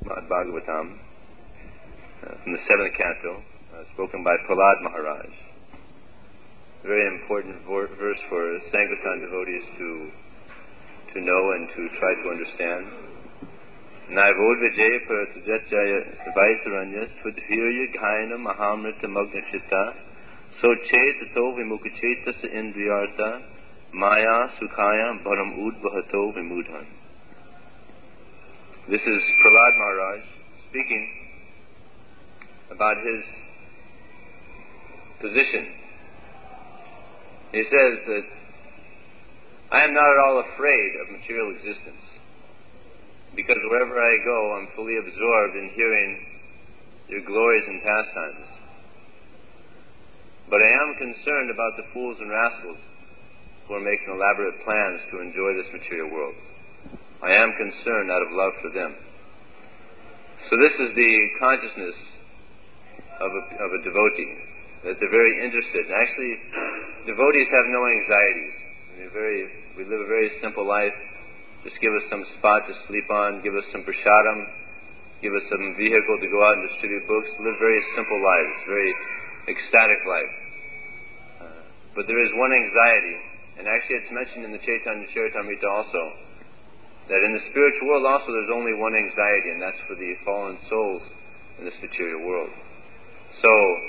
Srimad Bhagavatam, from the 7th canto, spoken by Prahlad Maharaj. A very important verse for Sankirtan devotees to know and to try to understand. Naivod Vijay Paratujatjaya Vaisaranyas Tvadhirya Ghaina Mahamrita Magnachitta So Chetato Vimukachetasa Indriyartha Maya Sukhaya Bharam Udvahato Vimudhan. This is Prahlad Maharaj speaking about his position. He says that I am not at all afraid of material existence, because wherever I go, I'm fully absorbed in hearing your glories and pastimes. But I am concerned about the fools and rascals who are making elaborate plans to enjoy this material world. I am concerned out of love for them. So this is the consciousness of a devotee, that they're very interested. And actually, devotees have no anxieties. We live a very simple life. Just give us some spot to sleep on, give us some prasadam, give us some vehicle to go out and distribute books, live very simple lives, very ecstatic life. But there is one anxiety, and actually it's mentioned in the Chaitanya Charitamrita also, that in the spiritual world also there's only one anxiety, and that's for the fallen souls in this material world. So,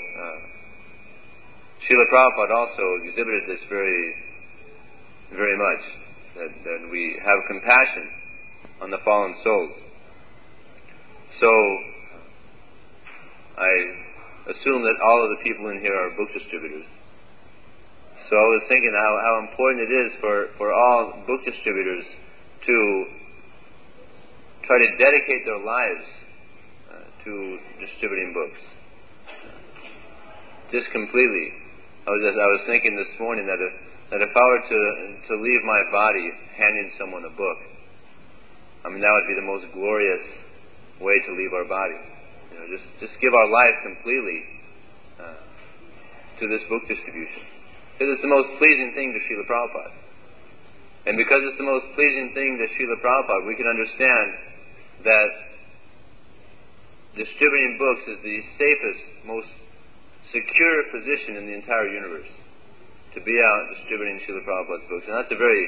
Srila Prabhupada also exhibited this very much, that we have compassion on the fallen souls. So, I assume that all of the people in here are book distributors. So I was thinking how important it is for all book distributors to try to dedicate their lives to distributing books. Just completely. I was thinking this morning that if I were to leave my body handing someone a book, that would be the most glorious way to leave our body. Just give our life completely to this book distribution. Because it's the most pleasing thing to Srila Prabhupada. And because it's the most pleasing thing to Srila Prabhupada, we can understand that distributing books is the safest, most secure position in the entire universe, to be out distributing Srila Prabhupada's books. And that's a very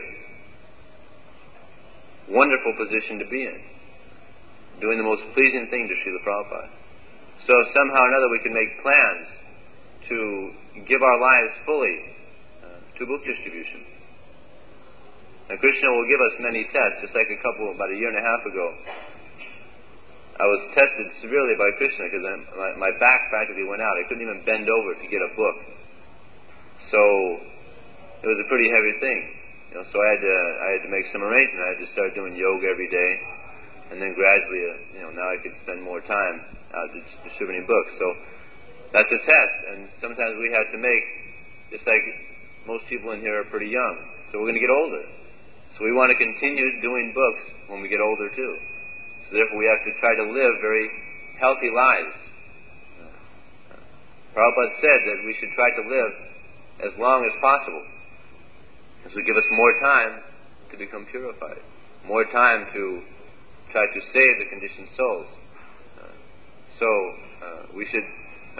wonderful position to be in, doing the most pleasing thing to Srila Prabhupada. So if somehow or another we can make plans to give our lives fully to book distribution. Now Krishna will give us many tests, just like about a year and a half ago. I was tested severely by Krishna because my back practically went out. I couldn't even bend over to get a book. So it was a pretty heavy thing. So I had to make some arrangement. I had to start doing yoga every day, and then gradually, now I could spend more time out distributing books. So that's a test, and sometimes we have to make, just like most people in here are pretty young, so we're going to get older. So we want to continue doing books when we get older too. So therefore we have to try to live very healthy lives. Prabhupada said that we should try to live as long as possible. This will give us more time to become purified, more time to try to save the conditioned souls. So we should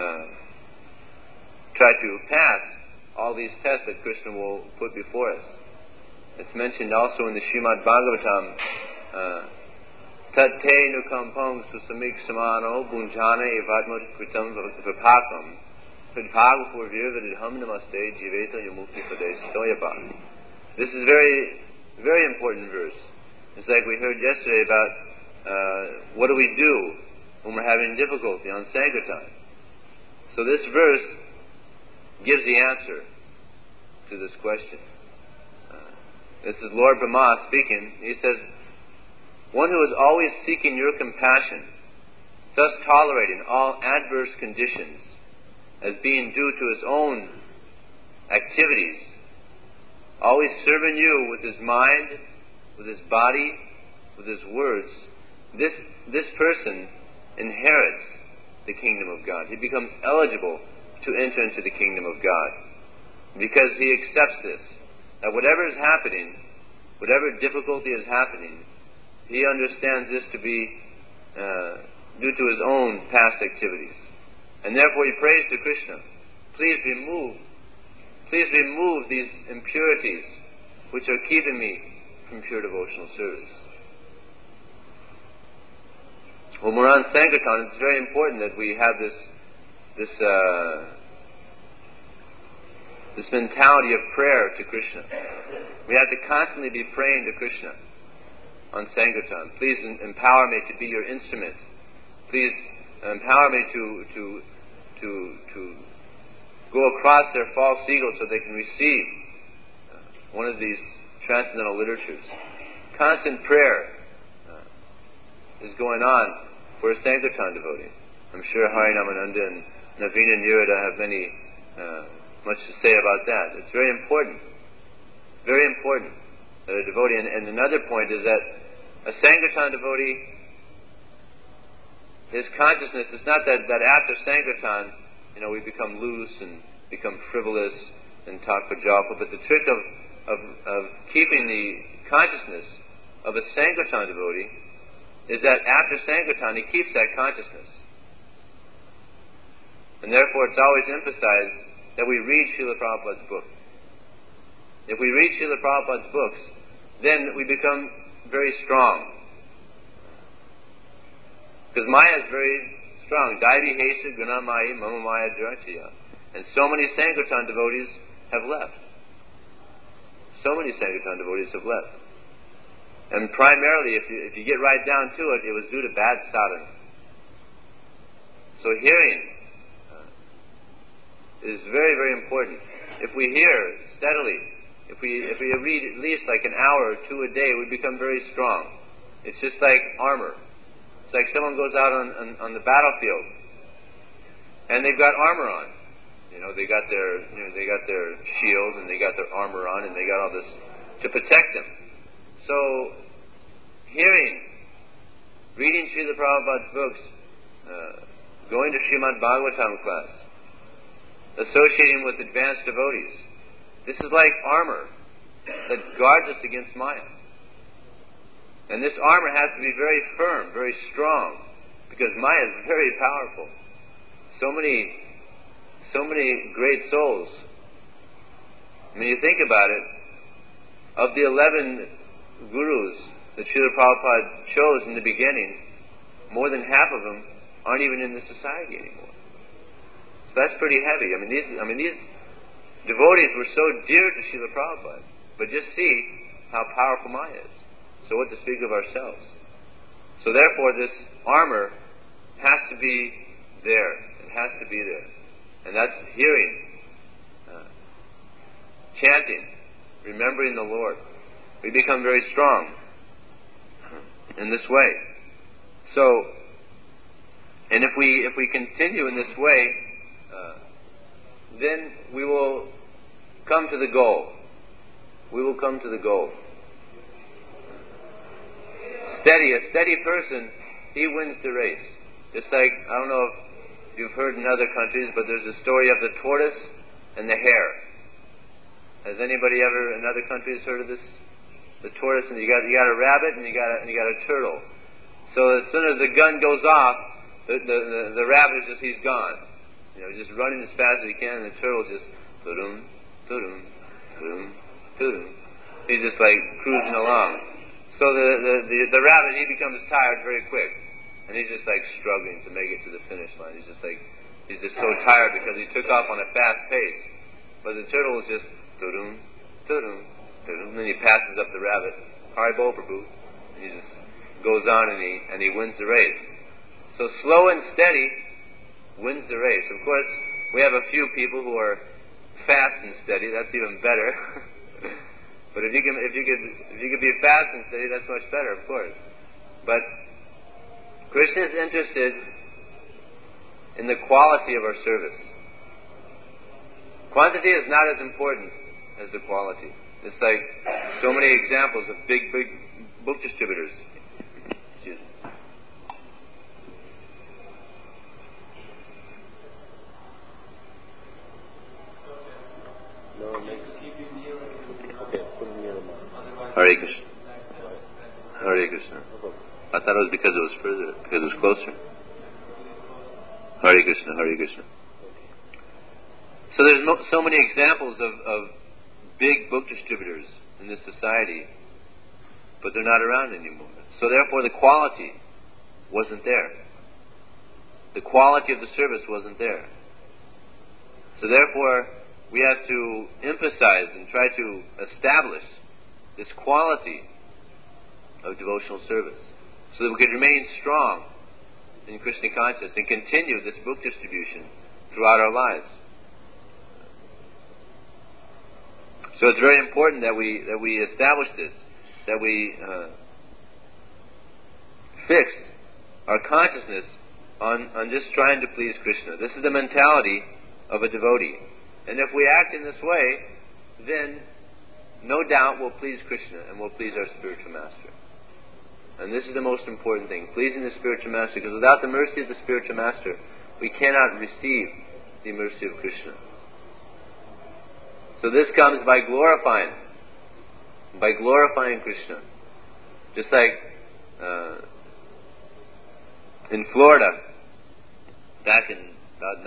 try to pass all these tests that Krishna will put before us. It's mentioned also in the Srimad Bhagavatam, Tate nukampam susamik samano bunjana evatmat kritam vipakam vidbhagapurvirvidham namaste jiveta yamukti padesh soyabha. This is a very, very important verse. It's like we heard yesterday about what do we do when we're having difficulty on Sankirtan. So this verse gives the answer to this question. This is Lord Brahma speaking. He says, one who is always seeking your compassion, thus tolerating all adverse conditions as being due to his own activities, always serving you with his mind, with his body, with his words, this person inherits the kingdom of God. He becomes eligible to enter into the kingdom of God because he accepts this, that whatever is happening, whatever difficulty is happening, he understands this to be due to his own past activities. And therefore he prays to Krishna, please remove these impurities which are keeping me from pure devotional service. When we're on Sankirtan, it's very important that we have this mentality of prayer to Krishna. We have to constantly be praying to Krishna on Sankirtan. Please empower me to be your instrument. Please empower me to go across their false egos so they can receive one of these transcendental literatures. Constant prayer is going on for a Sankirtan devotee. I'm sure Harinamananda and Navina Nirada have much to say about that. It's very important that a devotee, and another point is that a Sankirtan devotee, his consciousness, it's not that after Sankirtan, we become loose and become frivolous and talk Pajapa, but the trick of keeping the consciousness of a Sankirtan devotee is that after Sankirtan he keeps that consciousness. And therefore it's always emphasized that we read Srila Prabhupada's book. If we read Srila Prabhupada's books, then we become very strong. Because Maya is very strong. Daivi Hesa Guna Maya Mama Maya Dhartiya. And so many Sankirtan devotees have left. And primarily, if you get right down to it, it was due to bad sadhana. So hearing is very, very important. If we hear steadily, if we read at least like an hour or two a day, we become very strong. It's just like armor. It's like someone goes out on the battlefield, and they've got armor on. They got their shield and they got their armor on and they got all this to protect them. So, reading Srila Prabhupada's books, going to Srimad Bhagavatam class, associating with advanced devotees, this is like armor that guards us against Maya. And this armor has to be very firm, very strong, because Maya is very powerful. So many great souls. When you think about it, of the 11 gurus that Srila Prabhupada chose in the beginning, more than half of them aren't even in the society anymore. So that's pretty heavy. These devotees were so dear to Srila Prabhupada, but just see how powerful Maya is. So what to speak of ourselves? So therefore this armor has to be there. It has to be there. And that's hearing, chanting, remembering the Lord. We become very strong in this way. So, and if we continue in this way, then we will come to the goal. We will come to the goal. A steady person, he wins the race. Just like, I don't know if you've heard in other countries, but there's a story of the tortoise and the hare. Has anybody ever in other countries heard of this? The tortoise, and you got a rabbit and you got a turtle. So as soon as the gun goes off, the rabbit is he's gone. Just running as fast as he can, and the turtle just tudum, tudum, tudum, tudum. He's just like cruising along. So the rabbit, he becomes tired very quick, and he's just like struggling to make it to the finish line. He's just so tired because he took off on a fast pace. But the turtle is just tudum, tudum, tudum, and then he passes up the rabbit. Haribol Prabhu, and he just goes on and he wins the race. So slow and steady wins the race. Of course, we have a few people who are fast and steady. That's even better. But if you could be fast and steady, that's much better, of course. But Krishna is interested in the quality of our service. Quantity is not as important as the quality. It's like so many examples of big book distributors. Excuse me. No, next. Okay, put it near the mic. Hare Krishna. Hare Krishna. I thought it was because it was further, because it was closer. Hare Krishna, Hare Krishna. So there's so many examples of big book distributors in this society, but they're not around anymore. So therefore the quality wasn't there. The quality of the service wasn't there. So therefore we have to emphasize and try to establish this quality of devotional service so that we can remain strong in Krishna consciousness and continue this book distribution throughout our lives. So it's very important that we establish this, that we fix our consciousness on just trying to please Krishna. This is the mentality of a devotee. And if we act in this way, then no doubt we'll please Krishna and we'll please our spiritual master. And this is the most important thing, pleasing the spiritual master, because without the mercy of the spiritual master, we cannot receive the mercy of Krishna. So this comes by glorifying Krishna. Just like in Florida, back in about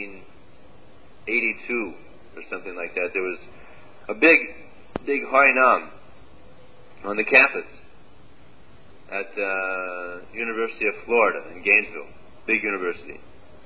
1982 or something like that, there was a big Harinam on the campus at University of Florida in Gainesville, big university.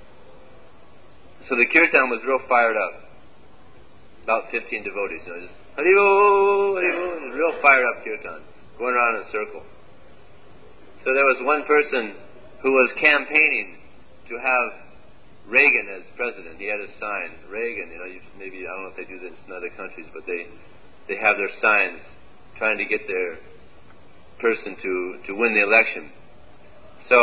So the kirtan was real fired up. About 15 devotees, just Haribo, Haribo, real fired up kirtan, going around in a circle. So there was one person who was campaigning to have Reagan as president. He had a sign, Reagan, maybe, I don't know if they do this in other countries, but they have their signs trying to get their person to win the election. So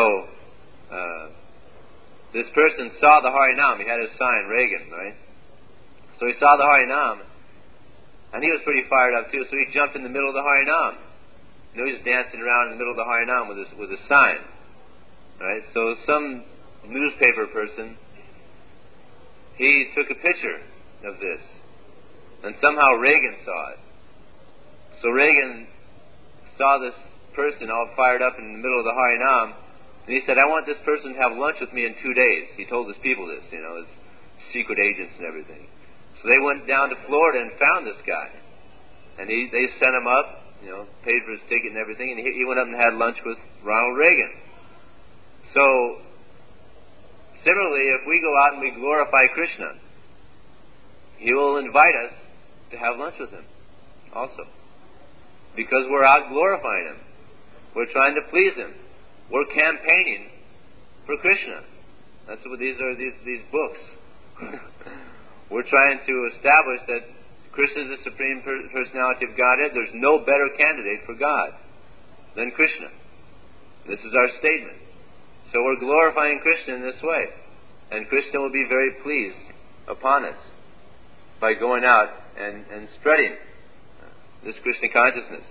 this person saw the Harinam. He had his sign, Reagan, right? So he saw the Harinam, and he was pretty fired up too. So he jumped in the middle of the Harinam. He was dancing around in the middle of the Harinam with a sign, right? So some newspaper person, he took a picture of this, and somehow Reagan saw it. So Reagan saw this person all fired up in the middle of the Harinam, and he said, "I want this person to have lunch with me in 2 days." He told his people this, his secret agents and everything. So they went down to Florida and found this guy, and they sent him up, paid for his ticket and everything, and he went up and had lunch with Ronald Reagan. So similarly, if we go out and we glorify Krishna, He will invite us to have lunch with Him also, because we're out glorifying Him. We're trying to please Him. We're campaigning for Krishna. That's what these are. These books. We're trying to establish that Krishna is the Supreme Personality of Godhead. There's no better candidate for God than Krishna. This is our statement. So we're glorifying Krishna in this way. And Krishna will be very pleased upon us by going out and spreading this Krishna consciousness.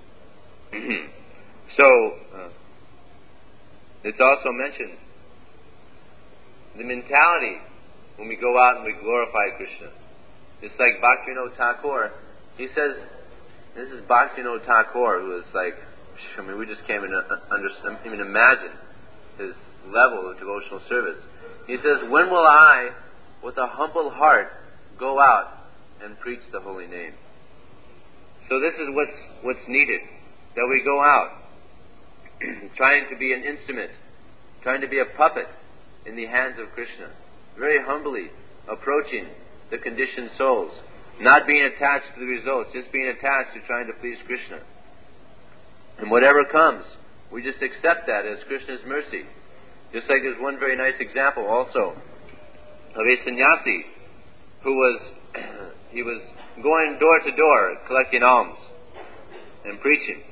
So, it's also mentioned the mentality when we go out and we glorify Krishna. It's like Bhaktivinoda Thakur. He says, this is Bhaktivinoda Thakur, who is like, we just can't even imagine his level of devotional service. He says, "When will I, with a humble heart, go out and preach the holy name?" So this is what's needed, that we go out, trying to be an instrument, trying to be a puppet in the hands of Krishna, very humbly approaching the conditioned souls, not being attached to the results, just being attached to trying to please Krishna. And whatever comes, we just accept that as Krishna's mercy. Just like there's one very nice example also of a sannyasi who was going door to door collecting alms and preaching.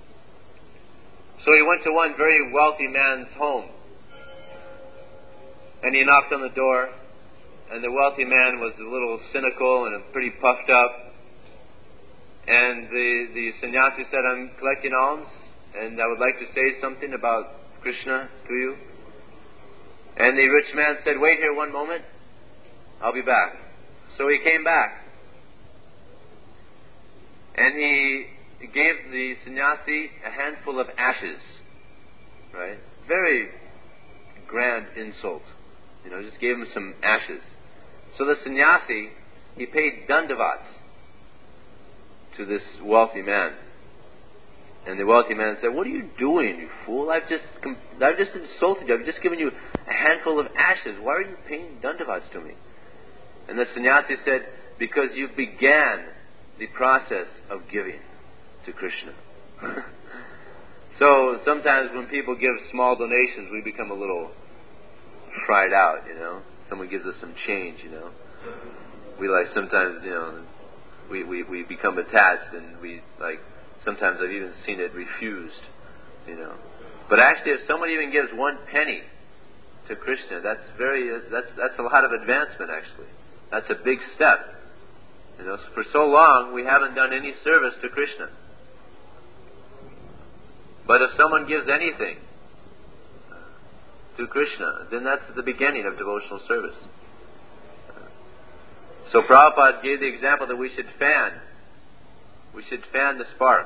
So he went to one very wealthy man's home, and he knocked on the door, and the wealthy man was a little cynical and pretty puffed up. And the sannyasi said, "I'm collecting alms, and I would like to say something about Krishna to you." And the rich man said, "Wait here one moment, I'll be back." So he came back, and he gave the sannyasi a handful of ashes. right? Very grand insult. Just gave him some ashes. So the sannyasi, he paid dandavats to this wealthy man. And the wealthy man said, "What are you doing, you fool? I've just insulted you. I've just given you a handful of ashes. Why are you paying dandavats to me?" And the sannyasi said, "Because you began the process of giving to Krishna." So sometimes when people give small donations, we become a little fried out, Someone gives us some change, We sometimes, we become attached, and we sometimes I've even seen it refused, But actually, if someone even gives 1 penny to Krishna, that's a lot of advancement, actually. That's a big step. For so long, we haven't done any service to Krishna. But if someone gives anything to Krishna, then that's the beginning of devotional service. So Prabhupada gave the example that we should fan the spark.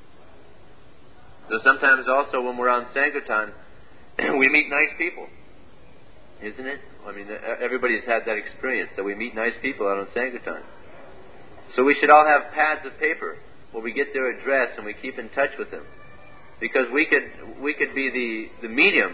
So sometimes also when we're on Sankirtan, we meet nice people. Isn't it? I mean, everybody's had that experience, that we meet nice people out on Sankirtan. So we should all have pads of paper where we get their address and we keep in touch with them. Because we could be the medium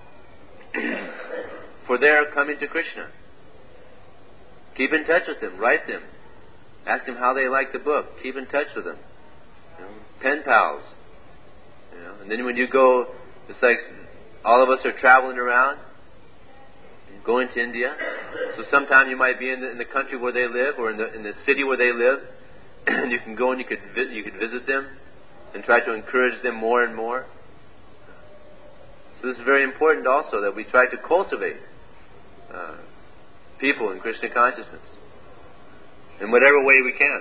for their coming to Krishna. Keep in touch with them. Write them. Ask them how they like the book. Keep in touch with them. Pen pals. And then when you go, it's like all of us are traveling around, going to India. So sometime you might be in the country where they live, or in the city where they live, and you can go and you could visit them and try to encourage them more and more. So this is very important also, that we try to cultivate people in Krishna consciousness in whatever way we can.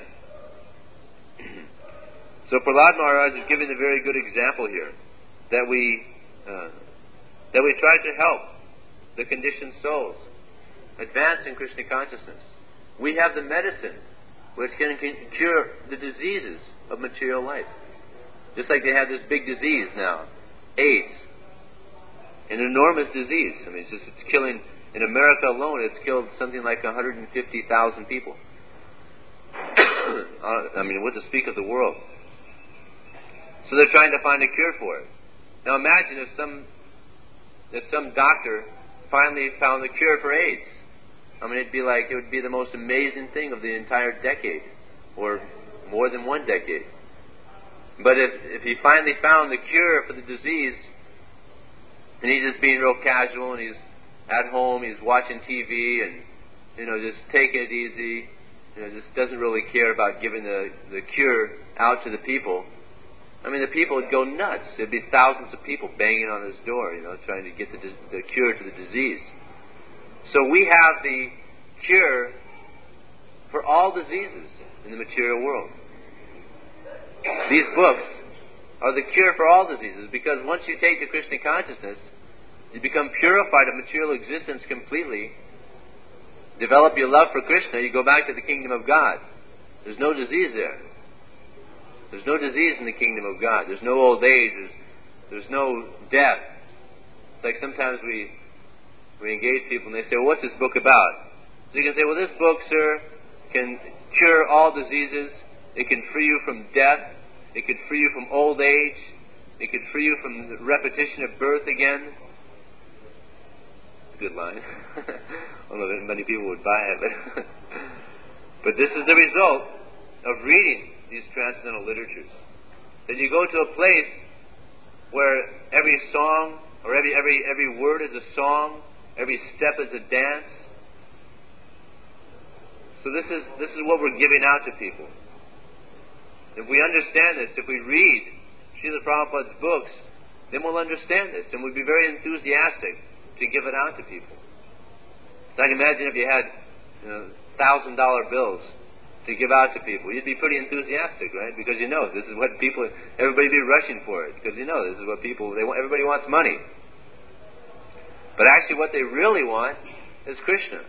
So Prahlad Maharaj is giving a very good example here, that we try to help the conditioned souls advance in Krishna consciousness. We have the medicine which can cure the diseases of material life. Just like they have this big disease now, AIDS, an enormous disease. I mean, it's killing, in America alone, it's killed something like 150,000 people. I mean, what to speak of the world. So they're trying to find a cure for it. Now imagine if some doctor finally found the cure for AIDS. I mean, it would be the most amazing thing of the entire decade, or more than one decade. But if he finally found the cure for the disease, and he's just being real casual, and he's at home, he's watching TV, and just taking it easy, just doesn't really care about giving the cure out to the people. I mean, the people would go nuts. There'd be thousands of people banging on his door, trying to get the cure to the disease. So we have the cure for all diseases in the material world. These books are the cure for all diseases, because once you take the Krishna consciousness, you become purified of material existence completely, develop your love for Krishna, you go back to the kingdom of God. There's no disease there. There's no disease in the kingdom of God. There's no old age. There's no death. It's like sometimes we engage people and they say, "Well, what's this book about?" So you can say, "Well, this book, sir, can cure all diseases. It can free you from death. It can free you from old age. It can free you from the repetition of birth again." Good line. I don't know if many people would buy it, but this is the result of reading these transcendental literatures. That you go to a place where every song, or every word is a song, every step is a dance. So this is what we're giving out to people. If we understand this, if we read Srila Prabhupada's books, then we'll understand this, and we'll be very enthusiastic to give it out to people. So I can imagine if you had $1,000 bills to give out to people, you'd be pretty enthusiastic, right? Because this is what everybody be rushing for it, because this is what everybody wants money. But actually what they really want is Krishna.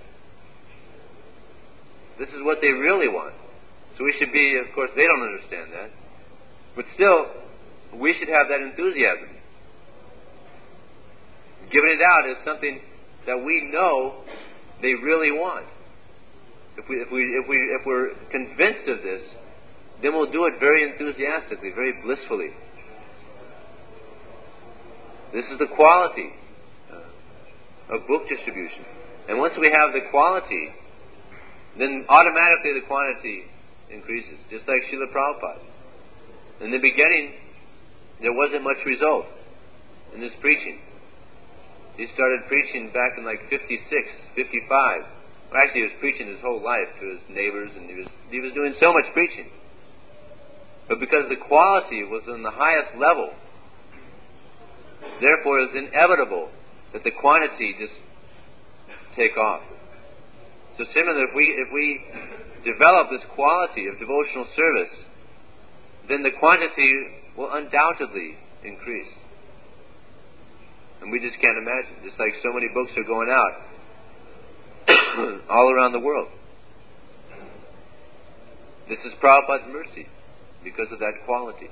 This is what they really want. So we should be, of course, they don't understand that, but still, we should have that enthusiasm. giving it out is something that we know they really want. If we're convinced of this, then we'll do it very enthusiastically, very blissfully. This is the quality of book distribution. And once we have the quality, then automatically the quantity increases, just like Srila Prabhupada. In the beginning, there wasn't much result in his preaching. He started preaching back in like 56, 55. Well, actually, he was preaching his whole life to his neighbors, and he was doing so much preaching. But because the quality was on the highest level, therefore it's inevitable that the quantity just take off. So similarly, if we develop this quality of devotional service, then the quantity will undoubtedly increase. And we just can't imagine. Just like so many books are going out all around the world. This is Prabhupada's mercy because of that quality.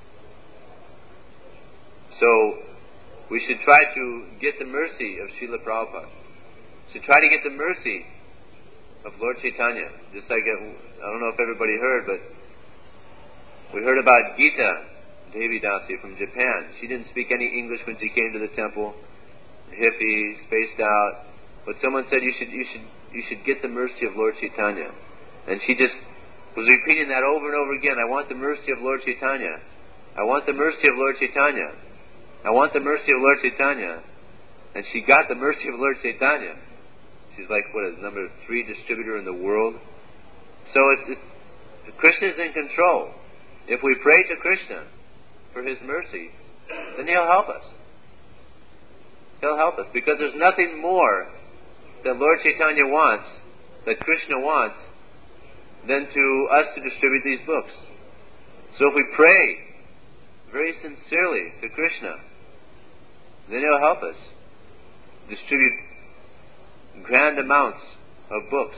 So we should try to get the mercy of Srila Prabhupada. Should try to get the mercy of Lord Chaitanya. Just like, I don't know if everybody heard, but we heard about Gita Devi Dasi from Japan. She didn't speak any English when she came to the temple. Hippie, spaced out. But someone said you should get the mercy of Lord Chaitanya. And she just was repeating that over and over again. I want the mercy of Lord Chaitanya. I want the mercy of Lord Chaitanya. I want the mercy of Lord Chaitanya. And she got the mercy of Lord Chaitanya. She's like, number 3 distributor in the world. So Krishna is in control. If we pray to Krishna for His mercy, then He'll help us. He'll help us, because there's nothing more that Lord Chaitanya wants, that Krishna wants, than to us to distribute these books. So if we pray very sincerely to Krishna, then He'll help us distribute grand amounts of books.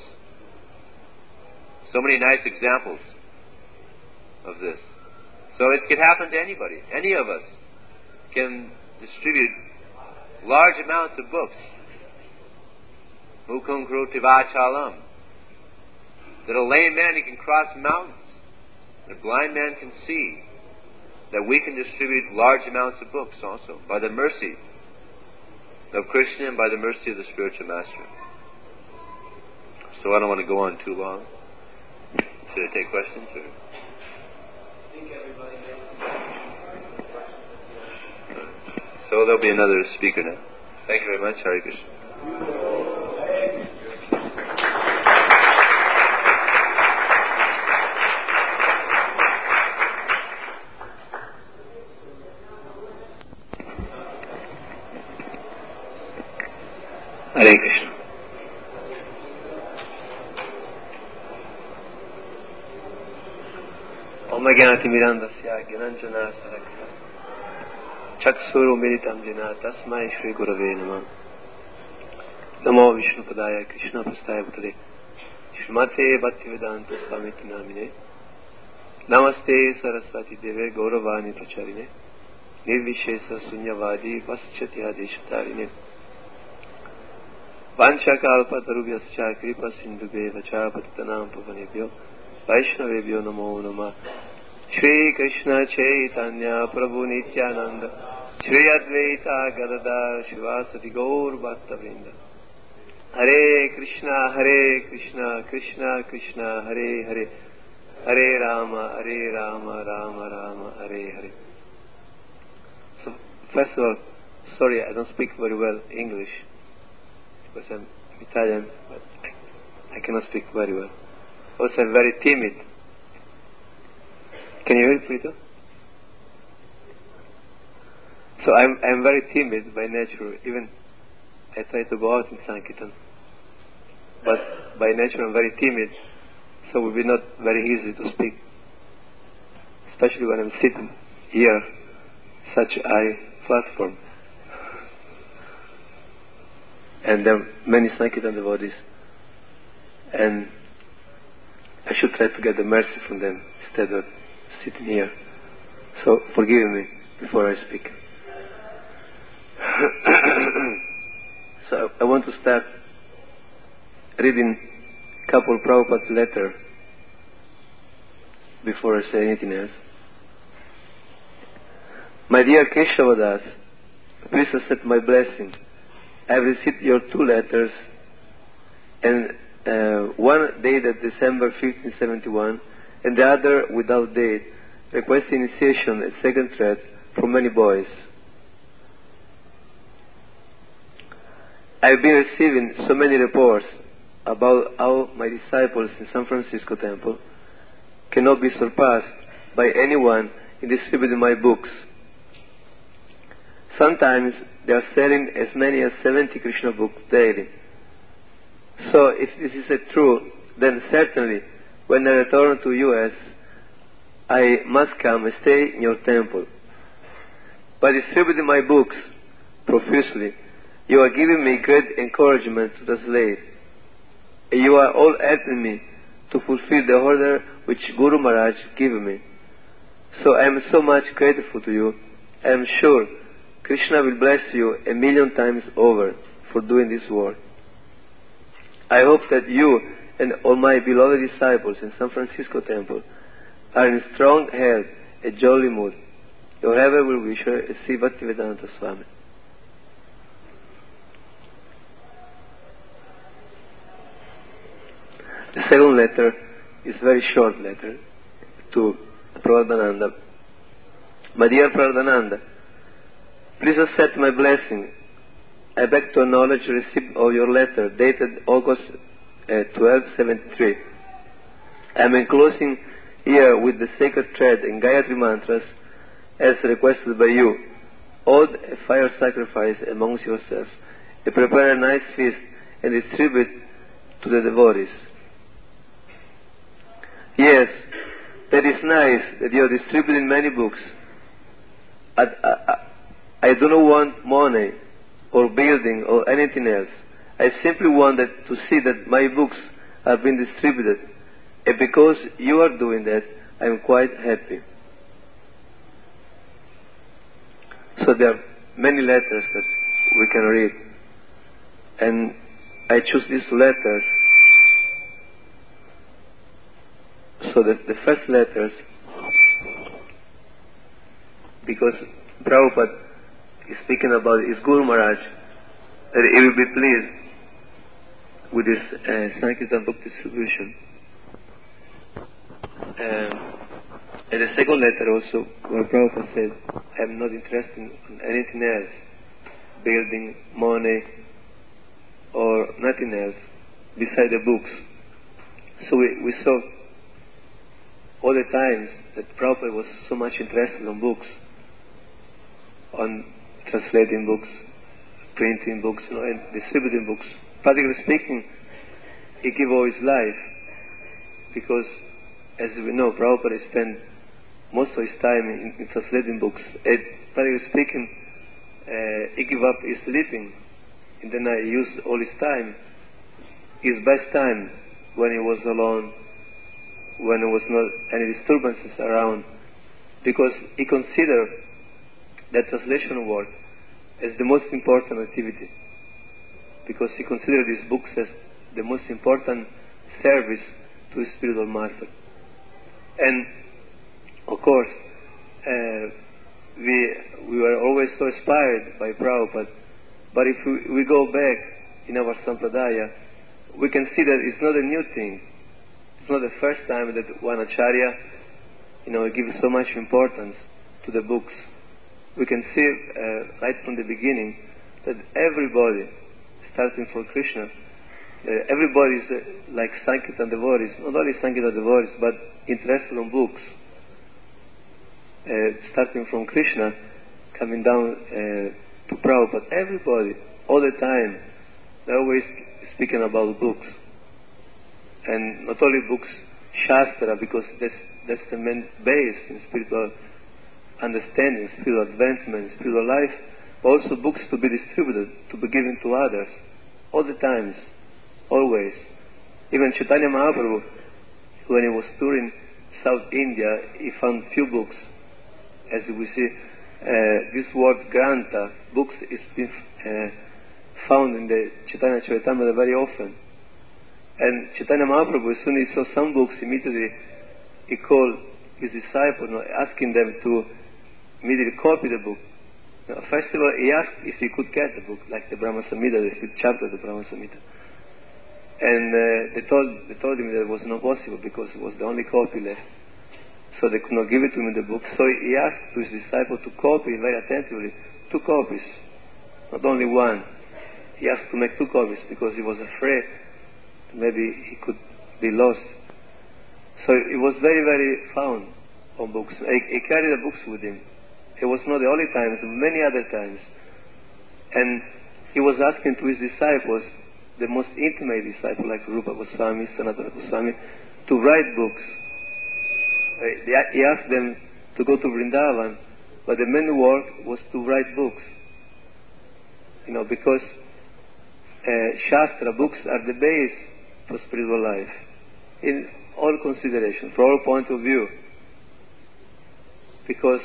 So many nice examples of this. So it can happen to anybody. Any of us can distribute large amounts of books. Mukham Kroti Vachalam. That a lame man, he can cross mountains. That a blind man can see. That we can distribute large amounts of books also, by the mercy of Krishna and by the mercy of the spiritual master. So I don't want to go on too long. Should I take questions? Or? So there'll be another speaker now. Thank you very much. Hare Krishna. Hare Krishna. Om Jnanatimirandasya Jnananjana Salakaya Chakshuru Militam Jena Tasmai Shri Gurave Namah. Namo Vishnupadaya Krishna Prastaya Bhutale Shrimate Bhaktivedanta Swamiti Namine Namaste Saraswati Deve Gauravani Pracharine Nirvishesa Sunyavadi Paschati Adeshatarine Vanchakalpa Tarubhyascha Kripa Sindhube Vacha Patitanam Pavanebhyo Vaishnavebhyo Namo Namah. Shri Krishna Chaitanya Prabhu Nityananda Shri Advaita Gadadhar Shivasati Gaur Bhaktavrinda. Hare Krishna, Krishna Krishna, Hare Hare, Hare Rama, Rama Rama, Hare Hare. So, first of all, sorry I don't speak very well English, because I'm Italian, but I cannot speak very well. Also, I'm very timid. Can you hear it, Prito? So I'm very timid by nature. Even I try to go out in Sankirtan, but by nature I'm very timid, so it will be not very easy to speak, especially when I'm sitting here, such a high platform, and there are many Sankirtan devotees, and I should try to get the mercy from them instead of sitting here. So forgive me before I speak. I want to start reading a couple of Prabhupada's letters before I say anything else. My dear Keshavadas, please accept my blessing. I have received your 2 letters, and one dated December 1571, and the other without date, requesting initiation at second thread from many boys. I have been receiving so many reports about how my disciples in San Francisco Temple cannot be surpassed by anyone in distributing my books. Sometimes they are selling as many as 70 Krishna books daily. So if this is true, then certainly when I return to US, I must come and stay in your temple. By distributing my books profusely, you are giving me great encouragement to translate. And you are all helping me to fulfill the order which Guru Maharaj gave me. So I am so much grateful to you. I am sure Krishna will bless you 1,000,000 times over for doing this work. I hope that you and all my beloved disciples in San Francisco Temple are in strong health and jolly mood. Your ever well wisher is Sri Bhaktivedanta Swami. The second letter is a very short letter to Prabodhananda. My dear Prabodhananda, please accept my blessing. I beg to acknowledge the receipt of your letter dated August 1273. I am enclosing here with the sacred thread and Gayatri mantras as requested by you. Hold a fire sacrifice amongst yourselves and prepare a nice feast and distribute to the devotees. Yes, that is nice that you are distributing many books. I do not want money or building or anything else. I simply wanted to see that my books are being distributed. And because you are doing that, I am quite happy. So there are many letters that we can read. And I choose these 2 letters so that the first letters, because Prabhupada is speaking about his Guru Maharaj, that he will be pleased with this Sankirtan book distribution. And the second letter also, where Prabhupada said, I am not interested in anything else, building, money, or nothing else beside the books. So we saw all the times that Prabhupada was so much interested in books, on translating books, printing books, and distributing books. Practically speaking, he gave all his life because, as we know, Prabhupada spent most of his time in translating books. And practically speaking, he gave up his sleeping, and then he used all his time, his best time, when he was alone, when there was not any disturbances around, because he considered that translation work as the most important activity, because he considered his books as the most important service to his spiritual master. And of course, we were always so inspired by Prabhupada, but if we go back in our Sampradaya, we can see that it's not a new thing. It's not the first time that one Acharya, gives so much importance to the books. We can see right from the beginning that everybody, starting from Krishna, everybody is like Sankirtan devotees, not only Sankirtan devotees, but interested in books. Starting from Krishna, coming down to Prabhupada, everybody, all the time, they're always speaking about books. And not only books, Shastra, because that's the main base in spiritual understanding, spiritual advancement, spiritual life, but also books to be distributed, to be given to others, all the times, always. Even Chaitanya Mahaprabhu, when he was touring South India, he found few books. As we see, this word Grantha, books, is been found in the Chaitanya Charitamrita very often. And Chaitanya Mahaprabhu, as soon as he saw some books, immediately he called his disciples, asking them to immediately copy the book. Now, first of all, he asked if he could get the book, like the Brahma Samhita, the fifth chapter of the Brahma Samhita. And they told him that it was not possible because it was the only copy left. So they could not give it to him in the book. So he asked to his disciple to copy very attentively 2 copies, not only one. He asked to make 2 copies because he was afraid maybe he could be lost. So it was very, very fond on books. He carried the books with him. It was not the only times, many other times. And he was asking to his disciples, the most intimate disciple like Rupa Goswami, Sanatana Goswami, to write books. He asked them to go to Vrindavan, but the main work was to write books. Because Shastra books are the base for spiritual life, in all consideration, from all point of view. Because,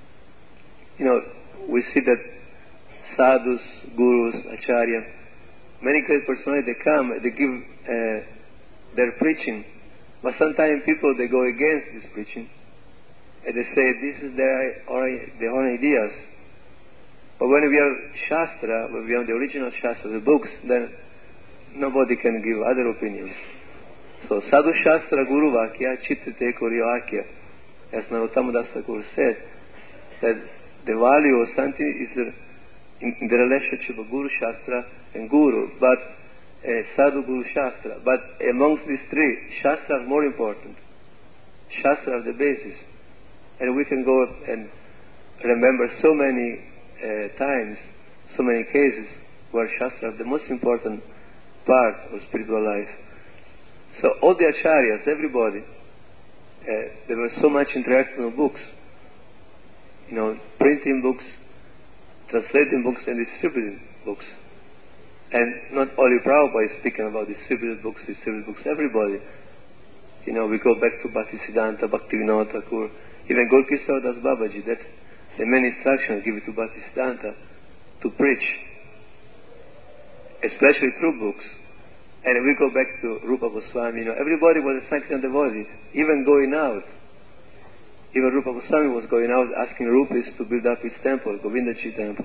we see that sadhus, gurus, acharya, many great personalities, they come, they give their preaching, but sometimes people, they go against this preaching, and they say this is their own ideas. But when we have Shastra, when we have the original Shastra, the books, then nobody can give other opinions. So, Sadhu Shastra Guru Vakya, Chittite Koryo Akya, as Narottama Das Thakur said, that the value of something is in the relationship of Guru Shastra and Guru, but Sadhu Guru Shastra. But amongst these 3, Shastra are more important. Shastra are the basis. And we can go and remember so many times, so many cases where Shastra are the most important part of spiritual life. So all the acharyas, everybody, they were so much interested in books. Printing books, translating books and distributing books. And not only Prabhupada is speaking about distributed books, everybody. We go back to Bhaktisiddhanta, Bhaktivinoda Thakur, even Golkishore Das Babaji, that's the main instruction given to Bhaktisiddhanta, to preach, especially through books. And we go back to Rupa Goswami, everybody was a Sankirtan devotee, even going out. Even Rupa Goswami was going out asking Rupis to build up his temple, Govindaji temple.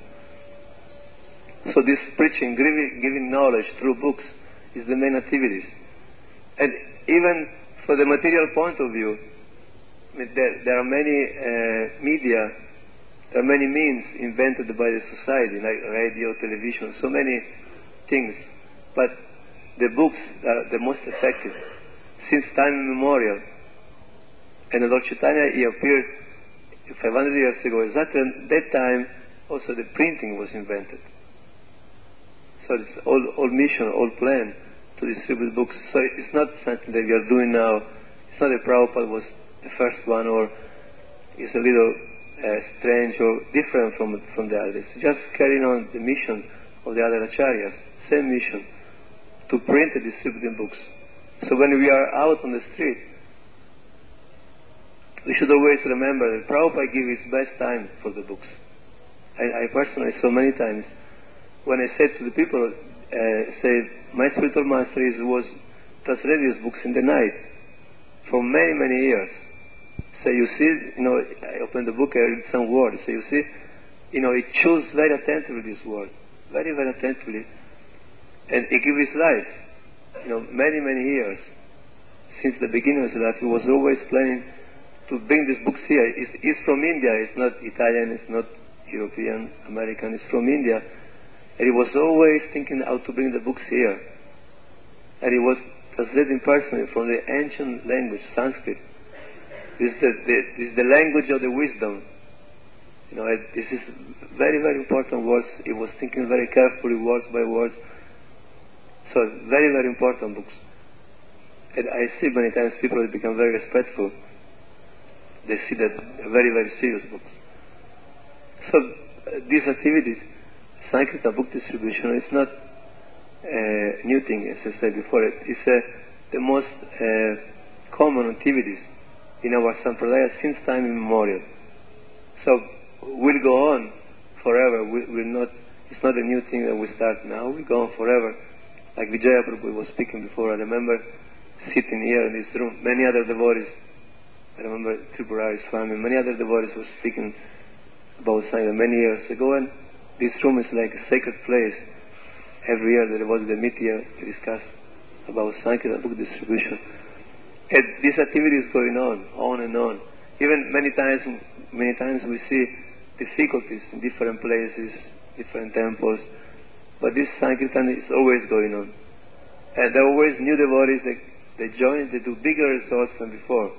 So this preaching, giving knowledge through books is the main activities. And even for the material point of view, there are many media, there are many means invented by the society, like radio, television, so many things. But the books are the most effective since time immemorial. And the Lord Chaitanya, he appeared 500 years ago. Exactly at that time, also the printing was invented. So it's all mission, all plan to distribute books. So it's not something that we are doing now. It's not that Prabhupada was the first one, or it's a little strange or different from the others. Just carrying on the mission of the other acharyas, same mission, to print and distribute books. So when we are out on the street, we should always remember that Prabhupada gave his best time for the books. I personally so many times, when I said to the people, my spiritual master was translating his books in the night for many, many years. So you see, I opened the book, I read some words. So you see, he chose very attentively this word, very, very attentively. And he gave his life, many, many years. Since the beginning of his life, he was always planning to bring these books here. He's from India, it's not Italian, it's not European, American, it's from India. And he was always thinking how to bring the books here. And he was translating personally from the ancient language, Sanskrit. This is the language of the wisdom. This is very, very important words. He was thinking very carefully, words by words. So very, very important books. And I see many times people become very respectful. They see that very, very serious books. So these activities, Sankirtan book distribution, is not a new thing, as I said before. It's the most common activities in our Sampradaya since time immemorial. So we'll go on forever. We'll not It's not a new thing that we start now. We go on forever. Like Vijaya Prabhu was speaking before, I remember sitting here in this room. Many other devotees, I remember Tripurari Swami, many other devotees were speaking about Sankirtan many years ago, and this room is like a sacred place. Every year the devotees they meet here to discuss about Sankirtan book distribution. And this activity is going on and on. Even many times we see difficulties in different places, different temples, but this Sankirtan is always going on. And there are always new devotees that they join, they do bigger results than before.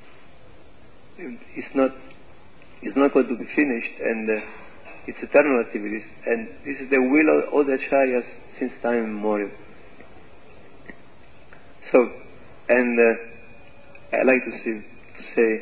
It's not going to be finished, and it's eternal activities. And this is the will of all the acharyas since time immemorial. So, and I like to say,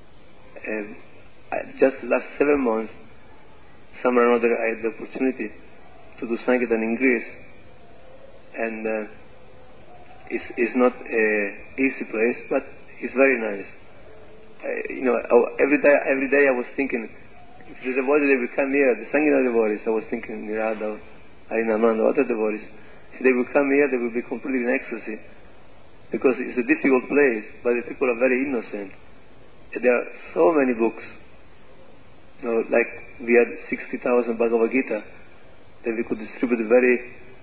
just last 7 months, somewhere or another, I had the opportunity to do Sankirtan in Greece, and it's not an easy place, but it's very nice. Every day I was thinking, if the devotees they will come here, the Sankirtan devotees, I was thinking Nirada, Harinamanda, other devotees, if they will come here, they will be completely in ecstasy, because it's a difficult place, but the people are very innocent. There are so many books. Like we had 60,000 Bhagavad Gita that we could distribute very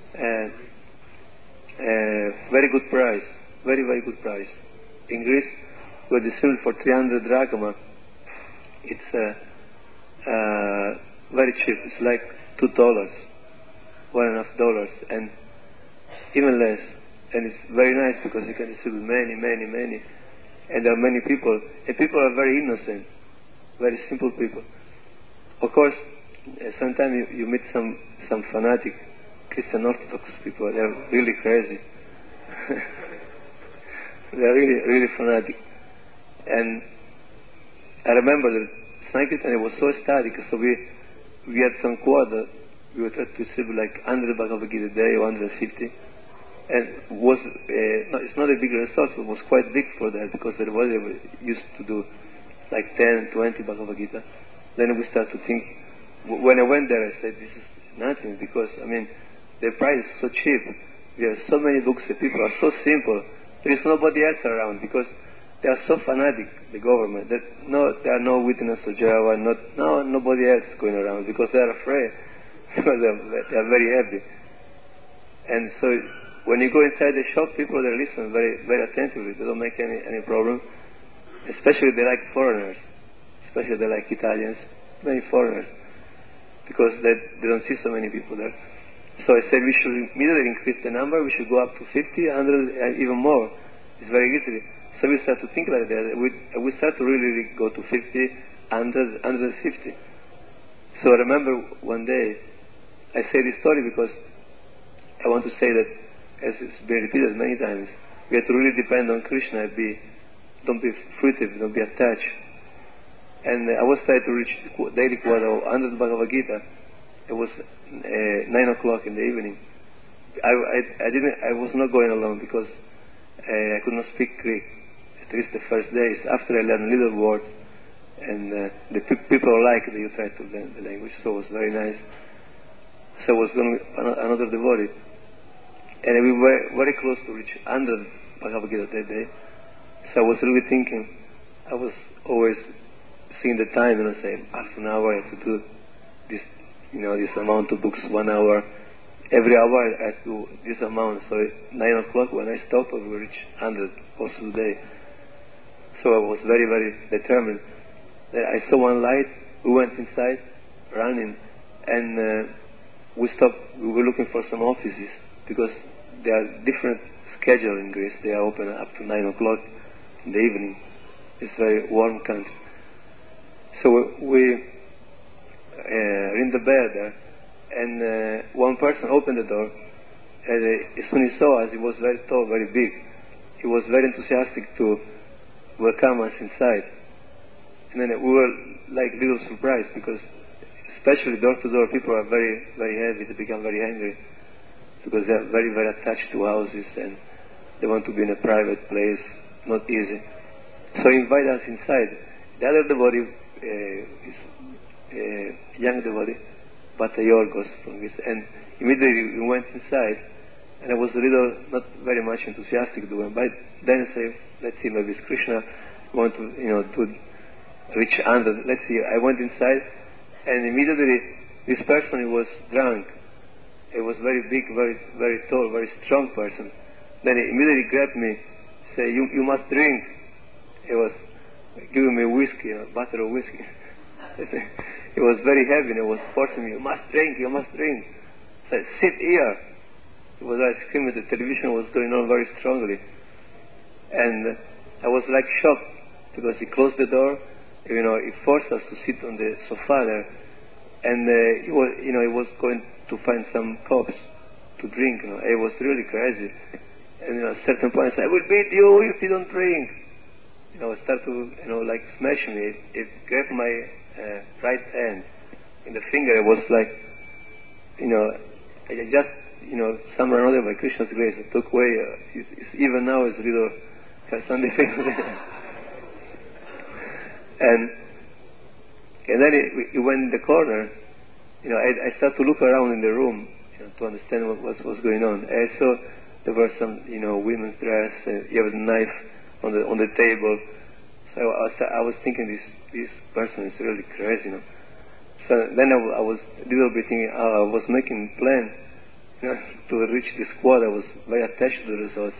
good price, very good price. In Greece, we distributed for 300 drachma. It's very cheap. It's like $2, $1.50, and even less. And it's very nice because you can distribute many. And there are many people. And people are very innocent, very simple people. Of course, sometimes you meet some fanatic Christian Orthodox people. They are really crazy. They are really fanatic. And I remember that Sankirtan was so static, so we had some quota. We were trying to distribute like 100 Bhagavad Gita a day or 150. And it's not a big result, but it was quite big for that, because there was used to do like 10, 20 Bhagavad Gita. Then we started to think, when I went there I said, this is nothing, because the price is so cheap. We have so many books, the people are so simple. There is nobody else around, because they are so fanatic, the government, that there are no witness of Jehovah, nobody else going around, because they are afraid, because they are very heavy. And so when you go inside the shop, people they listen very, very attentively. They don't make any problem. Especially they like foreigners. Especially they like Italians, many foreigners, because they don't see so many people there. So I said we should immediately increase the number. We should go up to 50, 100, and even more. It's very easy. So we start to think like that. We start to really go to 50, 100, 150. So I remember one day I say this story because I want to say that, as it's been repeated many times, we have to really depend on Krishna. Don't be fruitive, don't be attached. And I was trying to reach the daily quota of 100 Bhagavad Gita. It was 9 o'clock in the evening. I was not going alone because I could not speak Greek, at least the first days. After I learned little words, and the people liked that you tried to learn the language, so it was very nice. So I was going with another devotee. And we were very close to reach 100 Bhagavad Gita that day. So I was really thinking, I was always seeing the time and I say, half an hour I have to do this, this amount of books, 1 hour. Every hour I have to do this amount. So at 9 o'clock when I stopped, I will reach 100 also today. So I was very, very determined. Then I saw one light, we went inside, running, and we stopped. We were looking for some offices, because there are different schedules in Greece. They are open up to 9 o'clock in the evening. It's a very warm country. So we are in the bed there, and one person opened the door, and as soon as he saw us, he was very tall, very big. He was very enthusiastic to welcome us inside. And then we were like a little surprised, because especially door-to-door people are very, very heavy. They become very angry, because they are very, very attached to houses and they want to be in a private place, not easy. So he invited us inside. The other devotee is a young devotee, Bhatta Yorgos from this. And immediately we went inside, and I was a little, not very much enthusiastic doing. But then I said, let's see, maybe it's Krishna want to, to reach under. Let's see. I went inside, and immediately this person, he was drunk. He was very big, very, very tall, very strong person. Then he immediately grabbed me, say, you must drink. He was giving me whiskey, a bottle of whiskey. It was very heavy, and he was forcing me, you must drink. I said, sit here. It was like screaming, the television was going on very strongly. And I was like shocked, because he closed the door, he forced us to sit on the sofa there. And he was going to find some cups to drink. It was really crazy. And at a certain point, I said, I will beat you if you don't drink. It started to, like smash me. It grabbed my right hand in the finger. It was like, I just, somehow or another by Krishna's grace, it took away. Even now, it's little Sunday finger. And then he went in the corner. I started to look around in the room, to understand what was going on. I saw there were some, women's dress. You have a knife on the table. So I was thinking this person is really crazy. So then I was a little bit thinking, I was making a plan, to reach this quad. I was very attached to the results.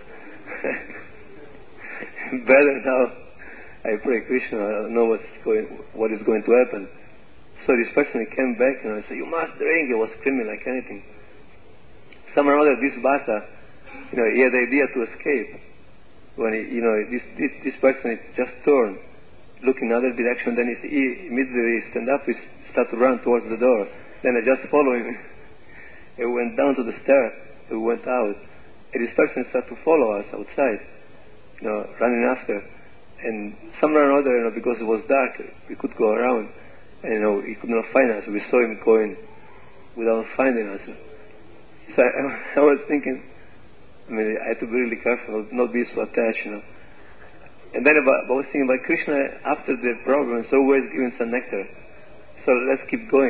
Better now. I pray Krishna, I don't know what is going to happen. So this person, he came back and I said, you must drink. He was screaming like anything. Somehow or other, this Bhatta, he had the idea to escape. When this person just turned, looked in another direction, then he immediately stand up, he started to run towards the door. Then I just followed him. He went down to the stair, we went out. And this person started to follow us outside, running after. And somewhere or other, because it was dark, we could go around, and he could not find us. We saw him going without finding us. So I was thinking, I had to be really careful, not be so attached, And then I was thinking about Krishna after the problem, is always giving some nectar. So let's keep going.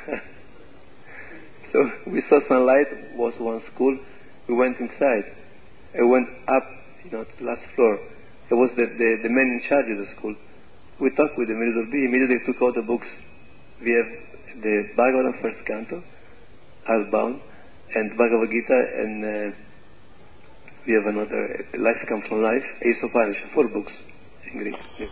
So we saw some light, was one school. We went inside. I went up, to the last floor. It was the man in charge of the school. We talked with him a little bit. Immediately took all the books. We have the Bhagavatam first canto, Hardbound, and Bhagavad Gita, and we have another, Life Comes from Life, Aesophanisha, 4 books in Greek. Yeah.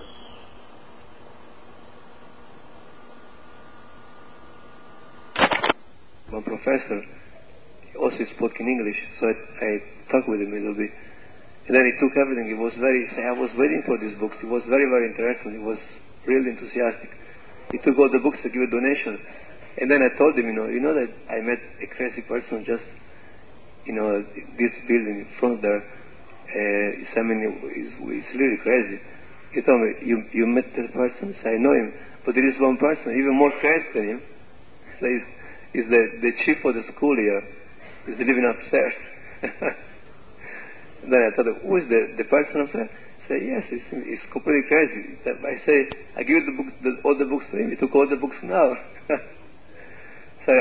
My professor also spoke in English, so I talked with him a little bit. And then he took everything. I was waiting for these books. He was very, very interested. He was really enthusiastic. He took all the books to give a donation. And then I told him, that I met a crazy person just, this building in front there. It's really crazy. He told me, you met that person? I said, I know him. But there is one person, even more crazy than him. So he's the chief of the school here. He's living upstairs. Then I thought, who is the person upstairs? I said, yes, he's completely crazy. I say, I give all the books to him. He took all the books now. So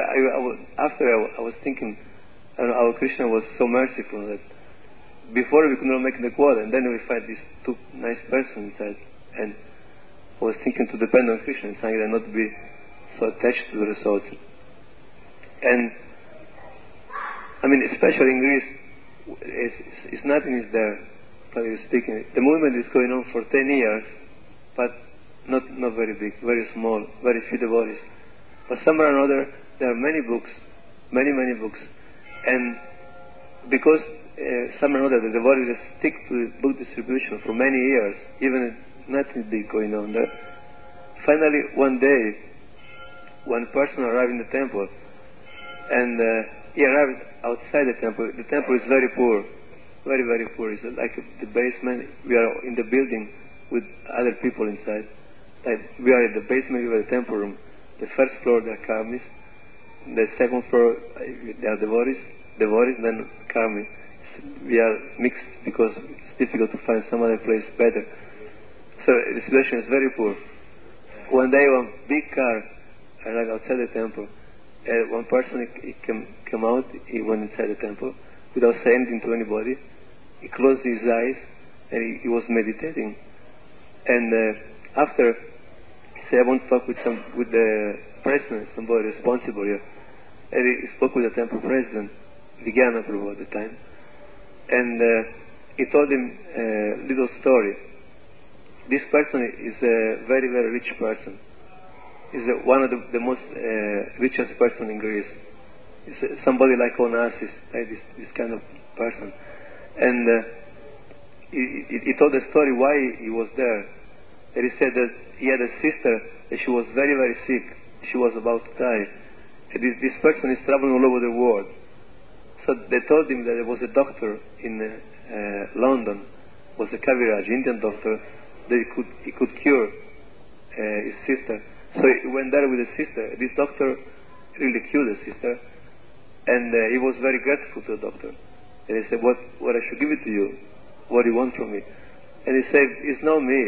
I was thinking, our Krishna was so merciful that before we could not make the quota, and then we find these 2 nice persons inside. And I was thinking to depend on Krishna, saying that not to be so attached to the results. And especially in Greece, it's nothing is there, practically speaking. The movement is going on for 10 years, but not very big, very small, very few devotees. But somewhere or another, there are many books, many books. And because somewhere or another, the devotees stick to book distribution for many years, even if nothing big going on there. Finally, one day, one person arrived in the temple, and he arrived outside the temple. The temple is very poor, very, very poor. It's like the basement. We are in the building with other people inside. We are in the basement, we are the temple room. The first floor, there are karmis. The second floor, there are devotees, then karmis. We are mixed because it's difficult to find some other place better. So the situation is very poor. One day, one big car arrived outside the temple, one person he came out, he went inside the temple without saying anything to anybody. He closed his eyes and he was meditating. And after, he said, I want to talk with the president, somebody responsible here. And he spoke with the temple president, Vijnana Prabhu at the time. And he told him a little story. This person is a very, very rich person. He's one of the most richest person in Greece. He's somebody like Onassis, like this kind of person. And he told the story why he was there. And he said that he had a sister and she was very, very sick. She was about to die. And this person is traveling all over the world. So they told him that there was a doctor in London, was a Kaviraj, Indian doctor, that he could cure his sister. So he went there with his sister. This doctor really cured his sister, and he was very grateful to the doctor. And he said, "What I should give it to you? What do you want from me?" And he said, "It's not me.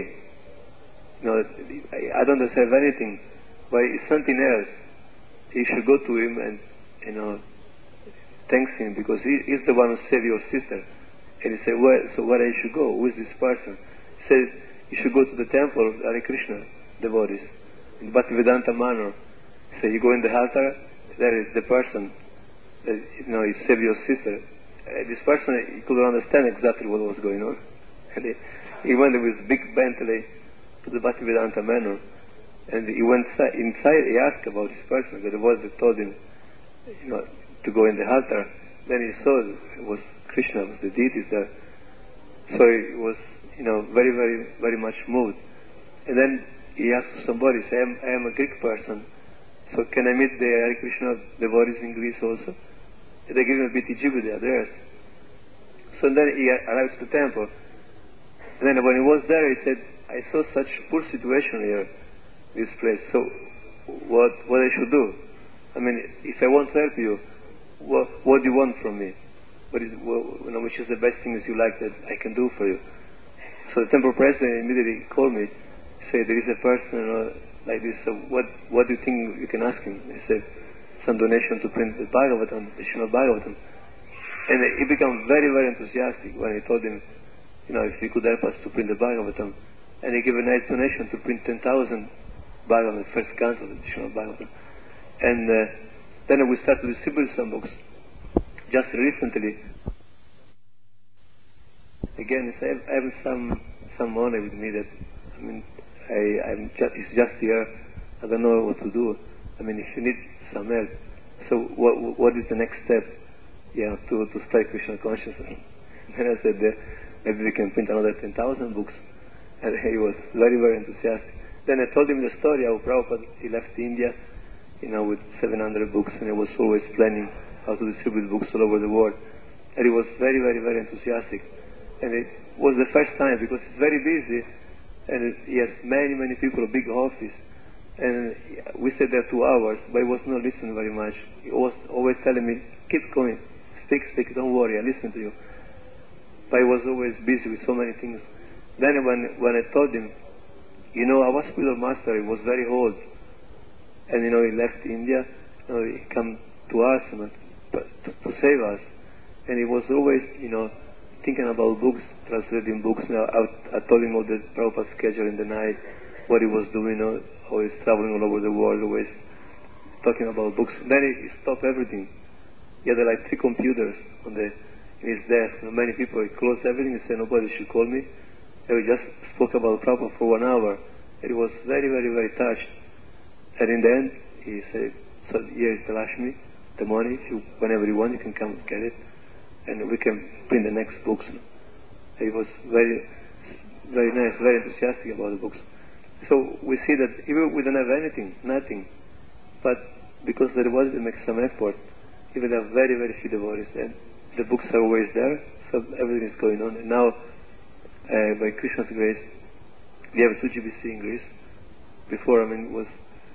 I don't deserve anything, but it's something else. You should go to him and thanks him because he's the one who saved your sister." And he said, "So where I should go? Who is this person?" He said, "You should go to the temple of Hare Krishna devotees, in Bhaktivedanta Manor." So you go in the altar, there is the person that he saved your sister. This person, he couldn't understand exactly what was going on. And he went with big Bentley to the Bhaktivedanta Manor, and he went inside. He asked about this person, but the voice that told him, to go in the altar. Then he saw it was Krishna, was the deities there. So he was, very, very, very much moved. And then he asked somebody, say, I am a Greek person, so can I meet the Hare Krishna devotees in Greece also? And they gave him a BTG, the address. So then he arrived at the temple. And then when he was there, he said, I saw such poor situation here, this place. So what I should do? I mean, if I want to help you, what do you want from me? Which is the best things you like that I can do for you? So the temple president immediately called me, said, there is a person like this, so what do you think you can ask him? He said, some donation to print the Bhagavatam, the Srimad Bhagavatam. And he became very, very enthusiastic when I told him, if he could help us to print the Bhagavatam. And he gave a nice donation to print 10,000 Bhagavatam, the first canto of the Srimad Bhagavatam. And then we started to distribute some books. Just recently, again, I have some money with me that, it's just here. I don't know what to do. If you need some help, so what is the next step? To spread Krishna consciousness. And then I said, maybe we can print another 10,000 books. And he was very, very enthusiastic. Then I told him the story how Prabhupada, he left India, with 700 books, and he was always planning how to distribute books all over the world. And he was very, very, very enthusiastic. And it was the first time, because he's very busy, and he has many, many people, a big office. And we stayed there 2 hours, but he was not listening very much. He was always telling me, keep going, speak, don't worry, I listen to you. But he was always busy with so many things. Then when I told him, our spiritual master, he was very old. And he left India, he came to us to save us. And he was always, thinking about books, translating books. I told him all the Prabhupada schedule in the night, what he was doing, always traveling all over the world, always talking about books. Then he stopped everything. He had like 3 computers in his desk. Many people, he closed everything. He said, nobody should call me. And we just spoke about Prabhupada for 1 hour. And he was very, very, very touched. And in the end, he said, so here is the Lakshmi, the money. Whenever you want, you can come get it. And we can print the next books. He was very, very nice, very enthusiastic about the books. So we see that even we don't have anything, nothing. But because the devotees make some effort, even have very, very few devotees, and the books are always there, so everything is going on. And now, by Krishna's grace, we have 2 GBC in Greece. Before, it was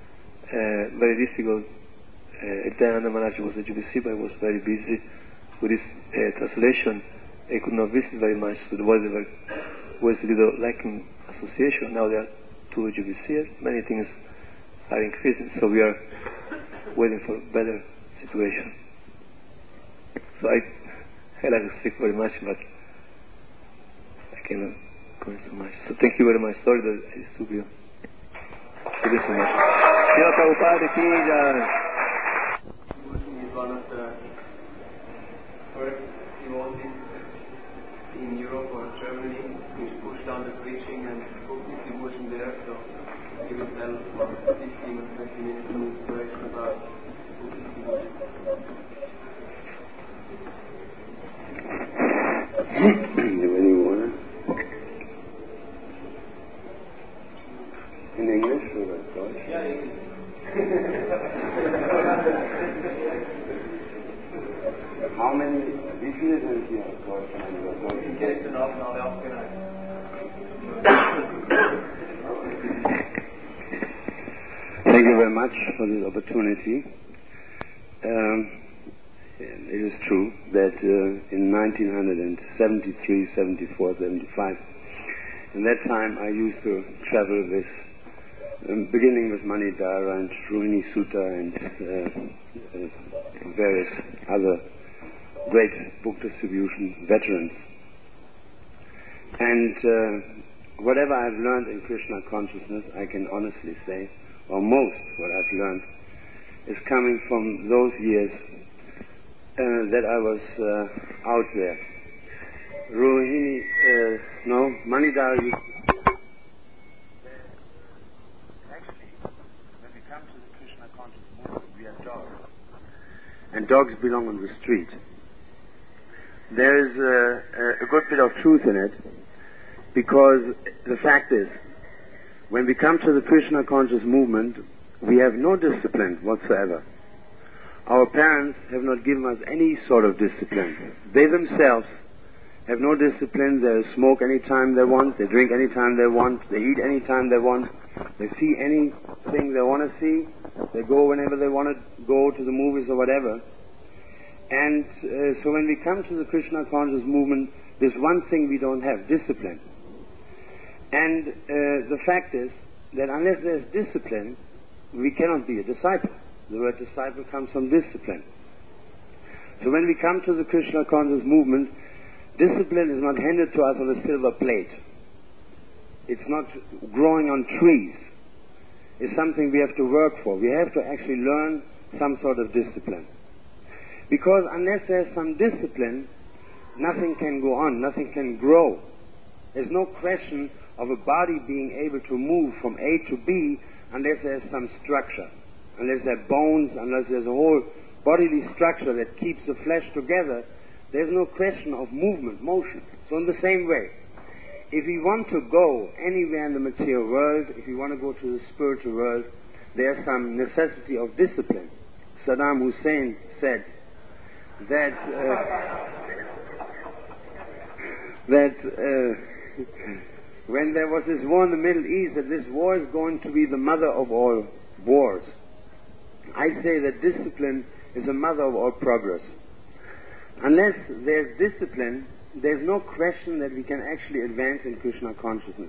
very difficult. Nityananda Maharaj was a GBC, but I was very busy with this translation. I could not visit very much, so there was a little lacking association. Now there are 2 GBCs, many things are increasing, so we are waiting for a better situation. So I like to speak very much, but I cannot comment so much. So thank you very much. Sorry that I disturbed you. Thank you so much. Srila Prabhupada ki jai. Devotion is one of the first devotees in Europe or Germany which pushed on the preaching and put this devotion there, so he will tell about 15 or 20 minutes of inspiration about Buddhist devotion. You have any water? In English or Deutsch? Yeah, English. How many, wie viele sind hier aus Deutschland oder Deutsch? Ich kenne den Abend alle abgeneigt. Thank you very much for this opportunity. It is true that in 1973, 74, 75, in that time I used to travel with, beginning with Manidhara and Rohini Sutta and various other great book distribution veterans. And whatever I've learned in Krishna consciousness, I can honestly say, or most what I've learned, is coming from those years that I was out there. Rohini, Manidhara used to actually, when we come to the Krishna conscious movement, we are dogs. And dogs belong on the street. There is a good bit of truth in it, because the fact is, when we come to the Krishna conscious movement, we have no discipline whatsoever. Our parents have not given us any sort of discipline. They themselves have no discipline. They smoke any time they want, they drink any time they want, they eat any time they want, they see anything they want to see, they go whenever they want to go to the movies or whatever. And so when we come to the Krishna conscious movement, there's one thing we don't have, discipline. And the fact is that unless there's discipline, we cannot be a disciple. The word disciple comes from discipline. So when we come to the Krishna conscious movement, discipline is not handed to us on a silver plate. It's not growing on trees. It's something we have to work for. We have to actually learn some sort of discipline. Because unless there's some discipline, nothing can go on, nothing can grow. There's no question of a body being able to move from A to B unless there's some structure, unless there are bones, unless there's a whole bodily structure that keeps the flesh together. There's no question of movement, motion. So in the same way, if we want to go anywhere in the material world, if we want to go to the spiritual world, there's some necessity of discipline. Saddam Hussein said that when there was this war in the Middle East, that this war is going to be the mother of all wars. I say that discipline is the mother of all progress. Unless there's discipline, there's no question that we can actually advance in Krishna consciousness.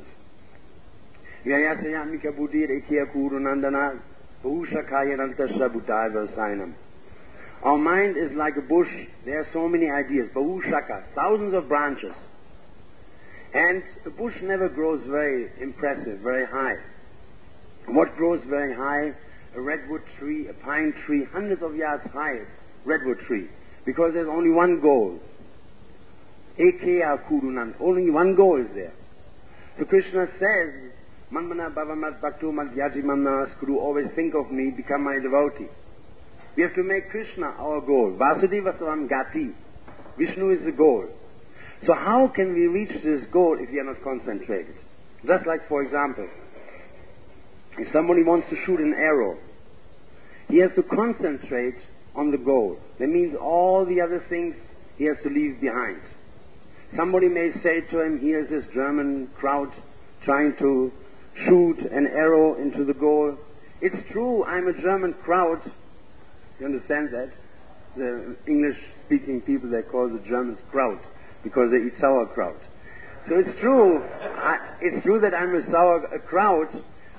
Our mind is like a bush. There are so many ideas. Bahushaka, thousands of branches. And a bush never grows very impressive, very high. What grows very high? A redwood tree, a pine tree, hundreds of yards high, redwood tree. Because there's only one goal. Ekeya Kurunan. Only one goal is there. So Krishna says, Manmana Bhavamat Bhakto Madhyajimamna Skuru, always think of me, become my devotee. We have to make Krishna our goal. Vasudeva Savam Gati. Vishnu is the goal. So how can we reach this goal if we are not concentrated? Just like, for example, if somebody wants to shoot an arrow, he has to concentrate on the goal. That means all the other things he has to leave behind. Somebody may say to him, here's this German crowd trying to shoot an arrow into the goal. It's true, I'm a German crowd. You understand that? The English-speaking people, they call the Germans kraut because they eat sauerkraut. So it's true that I'm a sauerkraut,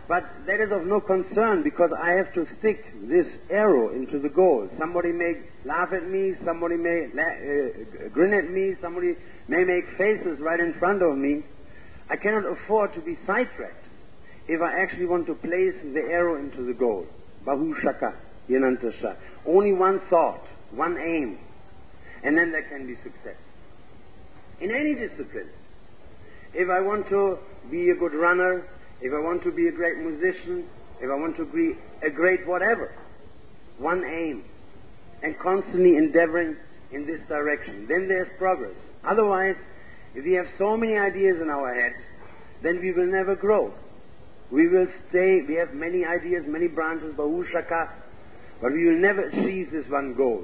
But that is of no concern because I have to stick this arrow into the goal. Somebody may laugh at me, somebody may grin at me, somebody may make faces right in front of me. I cannot afford to be sidetracked if I actually want to place the arrow into the goal. Bahu Shaka, Yanantasha. Only one thought, one aim, and then there can be success. In any discipline, if I want to be a good runner, if I want to be a great musician, if I want to be a great whatever, one aim, and constantly endeavoring in this direction, then there's progress. Otherwise, if we have so many ideas in our head, then we will never grow. We will stay, we have many ideas, many branches, Bahu Shaka, but we will never achieve this one goal.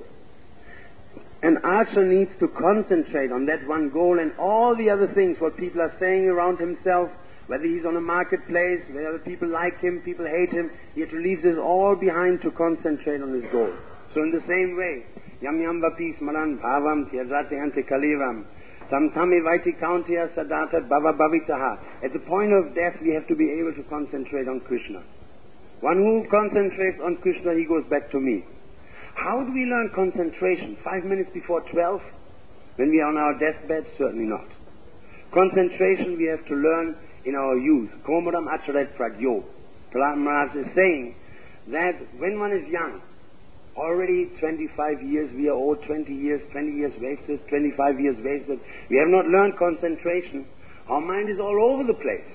An archer needs to concentrate on that one goal and all the other things, what people are saying around himself, whether he's on a marketplace, whether people like him, people hate him, he has to leave this all behind to concentrate on his goal. So in the same way, Yam Yam Vapis Maran Bhavam Tyajate Ante Kalivam Samtame Vaiti Kauntiya Sadata Bhava Bhavitaha. At the point of death we have to be able to concentrate on Krishna. One who concentrates on Krishna, he goes back to me. How do we learn concentration? 5 minutes before 12? When we are on our deathbed? Certainly not. Concentration we have to learn in our youth. Komaram Acharet Pragyo. Prahlad Maharaj is saying that when one is young, already 25 years, we are old, 20 years wasted, 25 years wasted. We have not learned concentration. Our mind is all over the place.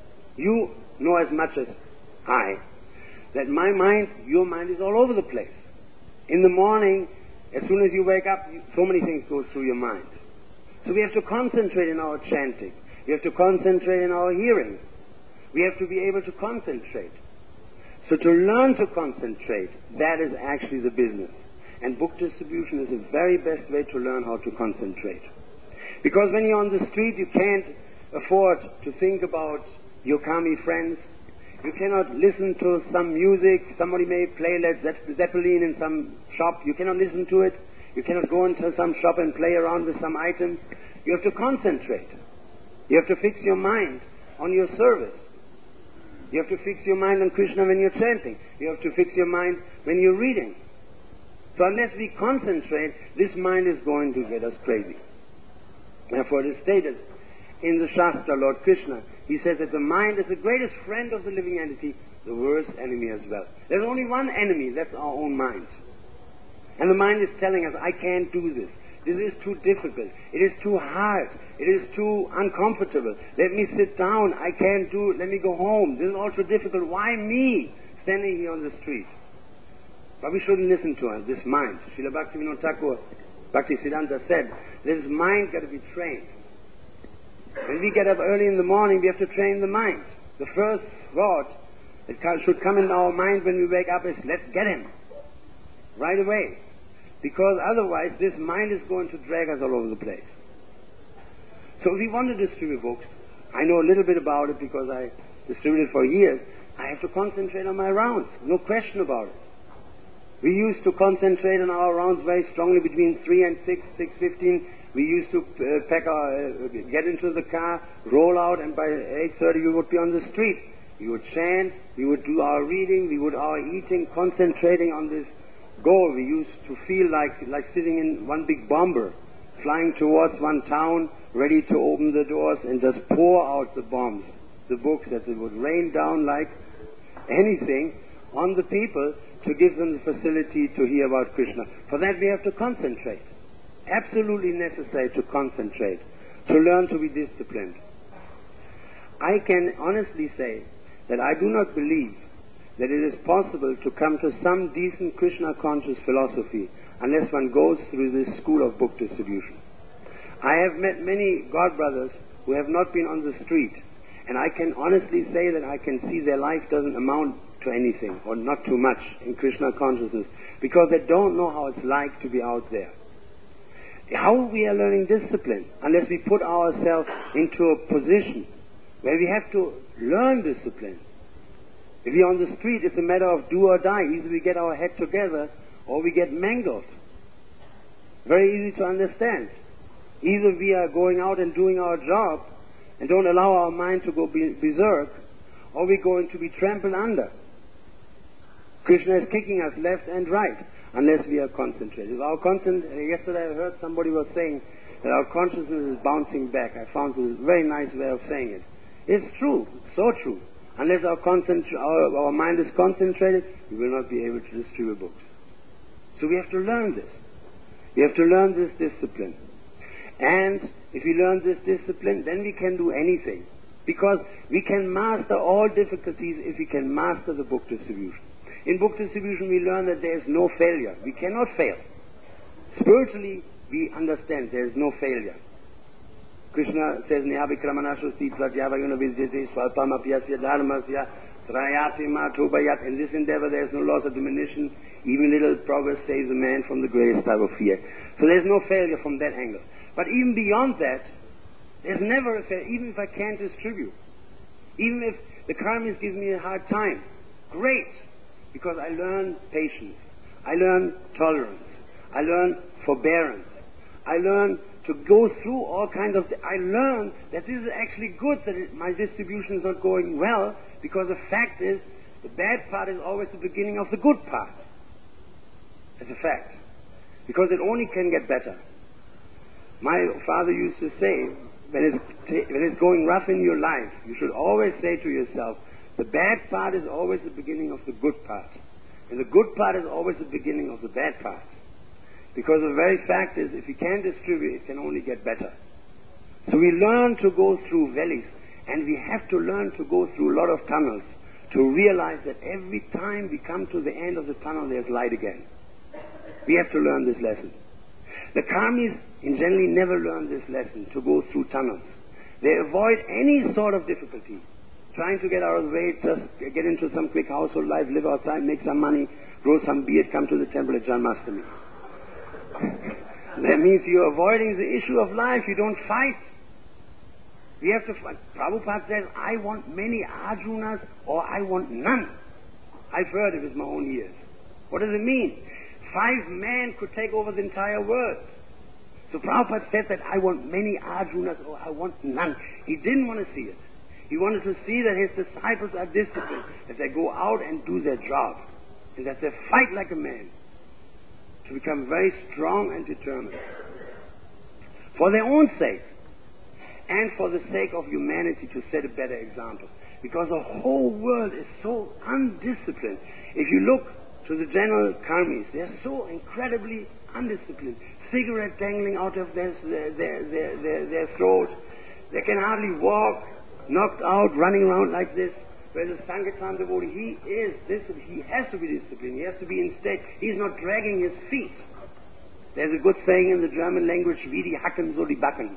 You know as much as I that my mind, your mind is all over the place. In the morning, as soon as you wake up, so many things go through your mind. So we have to concentrate in our chanting. We have to concentrate in our hearing. We have to be able to concentrate. So to learn to concentrate, that is actually the business. And book distribution is the very best way to learn how to concentrate. Because when you're on the street, you can't afford to think about your kami friends. You cannot listen to some music. Somebody may play Led Zeppelin in some shop. You cannot listen to it. You cannot go into some shop and play around with some items. You have to concentrate. You have to fix your mind on your service. You have to fix your mind on Krishna when you're chanting. You have to fix your mind when you're reading. So unless we concentrate, this mind is going to get us crazy. Therefore it is stated in the Shastra, Lord Krishna, he says that the mind is the greatest friend of the living entity, the worst enemy as well. There's only one enemy, that's our own mind. And the mind is telling us, I can't do this. This is too difficult. It is too hard. It is too uncomfortable. Let me sit down. I can't do it. Let me go home. This is all too difficult. Why me standing here on the street? But we shouldn't listen to this mind. Srila Bhaktivinoda Thakur, Bhaktisiddhanta said, this mind got to be trained. When we get up early in the morning, we have to train the mind. The first thought that should come in our mind when we wake up is, let's get him. Right away. Because otherwise this mind is going to drag us all over the place. So if we want to distribute books, I know a little bit about it because I distributed for years, I have to concentrate on my rounds. No question about it. We used to concentrate on our rounds very strongly between 3 and 6, 6:15. We used to get into the car, roll out, and by 8:30 we would be on the street. We would chant, we would do our reading, we would our eating, concentrating on this goal. We used to feel like sitting in one big bomber, flying towards one town, ready to open the doors and just pour out the bombs, the books, that it would rain down like anything on the people to give them the facility to hear about Krishna. For that we have to concentrate. Absolutely necessary to concentrate, to learn to be disciplined. I can honestly say that I do not believe that it is possible to come to some decent Krishna-conscious philosophy unless one goes through this school of book distribution. I have met many God brothers who have not been on the street, and I can honestly say that I can see their life doesn't amount to anything, or not too much, in Krishna consciousness, because they don't know how it's like to be out there. How we are learning discipline unless we put ourselves into a position where we have to learn discipline? If we're on the street, it's a matter of do or die. Either we get our head together or we get mangled. Very easy to understand. Either we are going out and doing our job and don't allow our mind to go berserk, or we're going to be trampled under. Krishna is kicking us left and right unless we are concentrated. Yesterday I heard somebody was saying that our consciousness is bouncing back. I found a very nice way of saying it. It's true, so true. Unless our mind is concentrated, we will not be able to distribute books. So we have to learn this. We have to learn this discipline. And if we learn this discipline, then we can do anything. Because we can master all difficulties if we can master the book distribution. In book distribution we learn that there is no failure. We cannot fail. Spiritually we understand there is no failure. Krishna says, Nihabhikramanashusti Pratyavagana Vidyate Swalpamapyasya Dharmasya Trayati Matobayat. In this endeavor there is no loss or diminution. Even little progress saves a man from the greatest type of fear. So there is no failure from that angle. But even beyond that, there's never a failure, even if I can't distribute. Even if the karmis give me a hard time. Great! Because I learn patience. I learn tolerance. I learn forbearance. I learn to go through all kinds of... I learn that this is actually good, that my distribution is not going well, because the fact is, the bad part is always the beginning of the good part. It's a fact. Because it only can get better. My father used to say, when it's going rough in your life, you should always say to yourself, the bad part is always the beginning of the good part. And the good part is always the beginning of the bad part. Because the very fact is, if you can't distribute, it can only get better. So we learn to go through valleys, and we have to learn to go through a lot of tunnels to realize that every time we come to the end of the tunnel, there's light again. We have to learn this lesson. The karmis in generally never learn this lesson, to go through tunnels. They avoid any sort of difficulty. Trying to get out of the way, just get into some quick household life, live outside, make some money, grow some beard, come to the temple at Janmashtami. That means you're avoiding the issue of life. You don't fight. We have to fight. Prabhupada says, I want many Arjunas or I want none. I've heard it with my own ears. What does it mean? 5 men could take over the entire world. So Prabhupada said that I want many Arjunas or I want none. He didn't want to see it. He wanted to see that his disciples are disciplined, that they go out and do their job, and that they fight like a man to become very strong and determined. For their own sake, and for the sake of humanity, to set a better example. Because the whole world is so undisciplined. If you look to the general karmis, they're so incredibly undisciplined. Cigarette dangling out of their throat. They can hardly walk, knocked out, running around like this. Whereas the Sankirtan devotee, he has to be disciplined, he has to be in state. He's not dragging his feet. There's a good saying in the German language, wie die Hacken, so die Backen.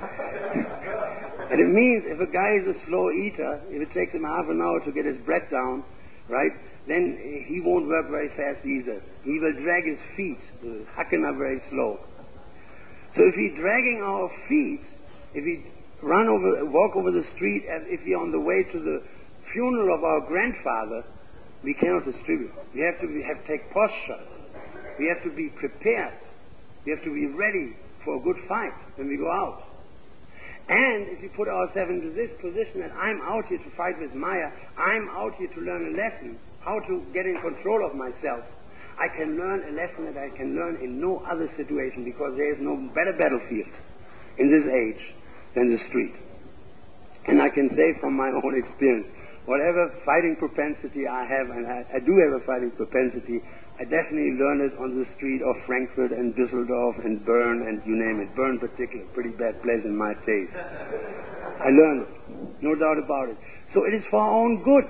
And it means if a guy is a slow eater, if it takes him half an hour to get his breath down, right, then he won't work very fast either. He will drag his feet. The Hacken are very slow. So if we're dragging our feet, if we walk over the street as if we're on the way to the funeral of our grandfather, we cannot distribute. We have to take posture. We have to be prepared. We have to be ready for a good fight when we go out. And if we put ourselves into this position that I'm out here to fight with Maya, I'm out here to learn a lesson, how to get in control of myself, I can learn a lesson that I can learn in no other situation, because there is no better battlefield in this age than the street. And I can say from my own experience, whatever fighting propensity I have, and I do have a fighting propensity, I definitely learned it on the street of Frankfurt and Düsseldorf and Bern and you name it. Bern particularly, pretty bad place in my taste. I learned it, no doubt about it. So it is for our own good.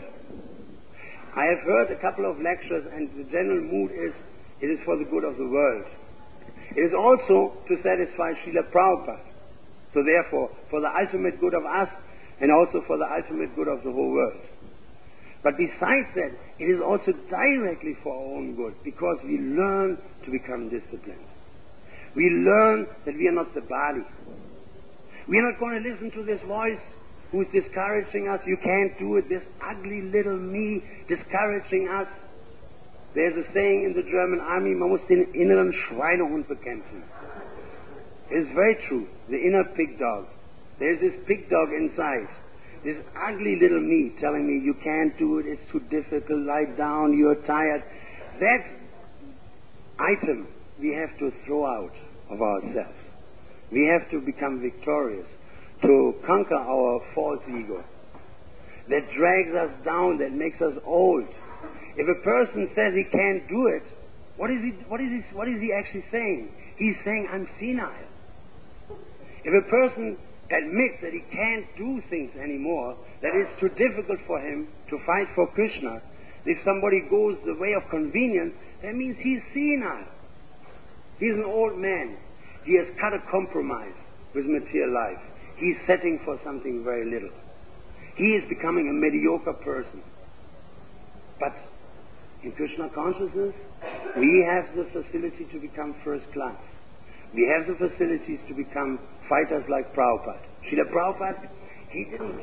I have heard a couple of lectures, and the general mood is, it is for the good of the world. It is also to satisfy Srila Prabhupada. So therefore, for the ultimate good of us, and also for the ultimate good of the whole world. But besides that, it is also directly for our own good, because we learn to become disciplined. We learn that we are not the body. We are not going to listen to this voice who is discouraging us. You can't do it. This ugly little me discouraging us. There's a saying in the German army, man muss den inneren Schweinehund bekämpfen. It is very true. The inner pig dog. There's this pig dog inside. this ugly little me telling me, you can't do it, it's too difficult, lie down, you're tired. That item we have to throw out of ourselves. We have to become victorious, to conquer our false ego that drags us down, that makes us old. If a person says he can't do it, what is he actually saying? He's saying, I'm senile. If a person admits that he can't do things anymore, that it's too difficult for him to fight for Krishna, if somebody goes the way of convenience, that means he's senile. He's an old man. He has cut a compromise with material life. He's setting for something very little. He is becoming a mediocre person. But in Krishna consciousness, we have the facility to become first class. We have the facilities to become fighters like Prabhupada. Srila Prabhupada, he didn't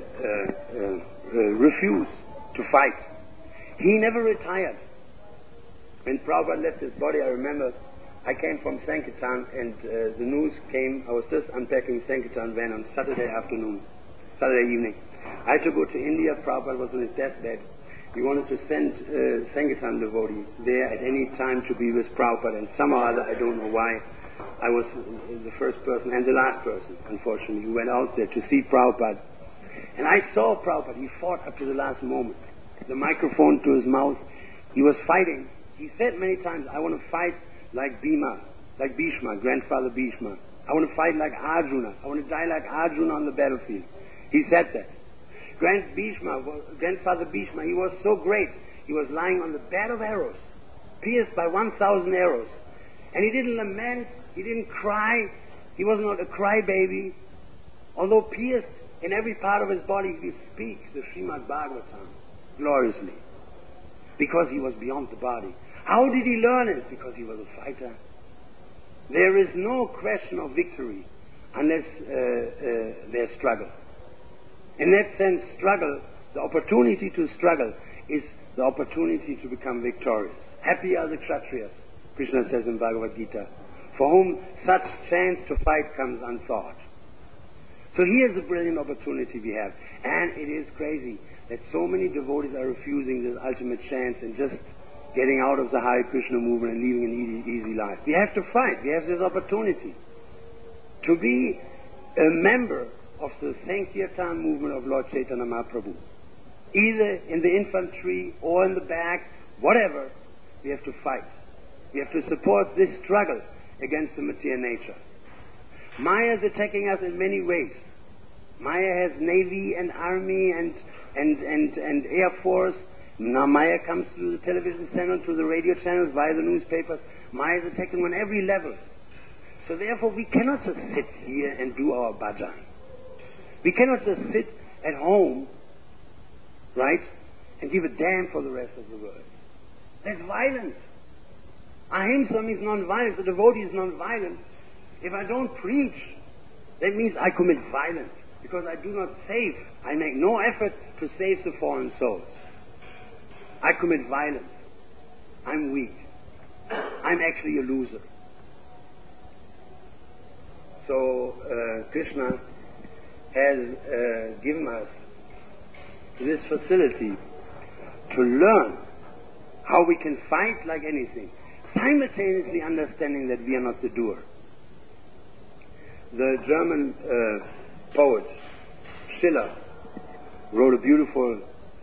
refuse to fight. He never retired. When Prabhupada left his body, I remember I came from Sankirtan and the news came. I was just unpacking Sankirtan van on Saturday evening. I had to go to India. Prabhupada was on his deathbed. He wanted to send Sankirtan devotee there at any time to be with Prabhupada, and somehow or other, I don't know why, I was the first person and the last person, unfortunately, who went out there to see Prabhupada. And I saw Prabhupada. He fought up to the last moment. The microphone to his mouth. He was fighting. He said many times, I want to fight like Bhishma, grandfather Bhishma. I want to fight like Arjuna. I want to die like Arjuna on the battlefield. He said that. Grandfather Bhishma, he was so great. He was lying on the bed of arrows, pierced by 1,000 arrows. And he didn't lament, he didn't cry, he was not a crybaby. Although pierced in every part of his body, he speaks the Srimad Bhagavatam gloriously. Because he was beyond the body. How did he learn it? Because he was a fighter. There is no question of victory unless there's struggle. In that sense, struggle, the opportunity to struggle, is the opportunity to become victorious. Happy are the Kshatriyas, Krishna says in Bhagavad Gita, for whom such chance to fight comes unthought. So here's a brilliant opportunity we have. And it is crazy that so many devotees are refusing this ultimate chance and just getting out of the Hare Krishna movement and leading an easy life. We have to fight. We have this opportunity to be a member of the Sankirtan movement of Lord Chaitanya Mahaprabhu. Either in the infantry or in the back, whatever, we have to fight. We have to support this struggle against the material nature. Maya is attacking us in many ways. Maya has navy and army and air force. Now Maya comes through the television channel, through the radio channels, via the newspapers. Maya is attacking on every level. So therefore we cannot just sit here and do our bhajan. We cannot just sit at home, right, and give a damn for the rest of the world. That's violence. Ahimsa means non-violence. The devotee is non-violent. If I don't preach, that means I commit violence, because I do not save. I make no effort to save the fallen souls. I commit violence. I'm weak. I'm actually a loser. So Krishna has given us this facility to learn how we can fight like anything, simultaneously understanding that we are not the doer. The German poet Schiller wrote a beautiful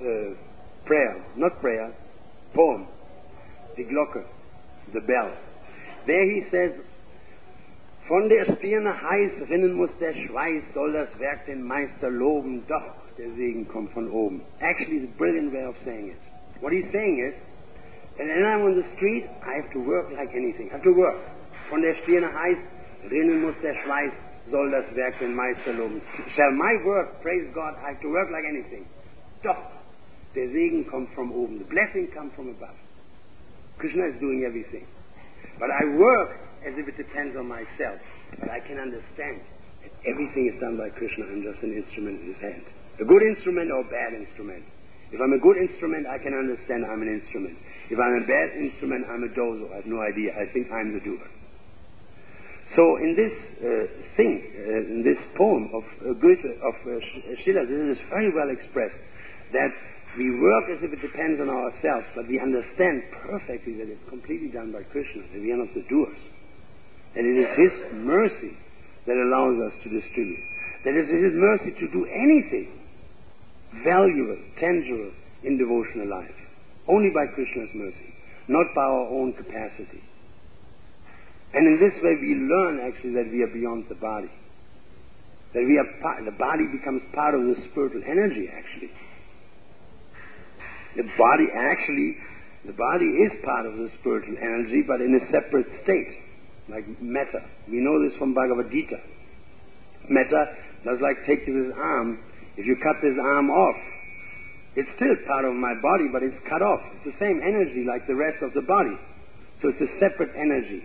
poem, Die Glocke, the bell. There he says, von der Stirne heiß rinnen muss der Schweiß, soll das Werk den Meister loben, doch der Segen kommt von oben. Actually, it's a brilliant way of saying it. What he's saying is, that when I'm on the street, I have to work like anything. I have to work. Von der Stirne heiß rinnen muss der Schweiß, soll das Werk den Meister loben. Shall my work praise God? I have to work like anything. Doch der Segen kommt from oben. The blessing comes from above. Krishna is doing everything. But I work as if it depends on myself. But I can understand that everything is done by Krishna. I'm just an instrument in his hand. A good instrument or a bad instrument. If I'm a good instrument, I can understand I'm an instrument. If I'm a bad instrument, I'm a dozo. I have no idea. I think I'm the doer. So in this in this poem of Schiller, this is very well expressed, that we work as if it depends on ourselves, but we understand perfectly that it's completely done by Krishna, that we are not the doers. And it is His mercy that allows us to distribute. That it is His mercy to do anything valuable, tangible in devotional life. Only by Krishna's mercy, not by our own capacity. And in this way we learn actually that we are beyond the body. That we are the body becomes part of the spiritual energy actually. The body is part of the spiritual energy, but in a separate state, like matter. We know this from Bhagavad Gita. Matter does like take this arm. If you cut this arm off, it's still part of my body, but it's cut off. It's the same energy like the rest of the body. So it's a separate energy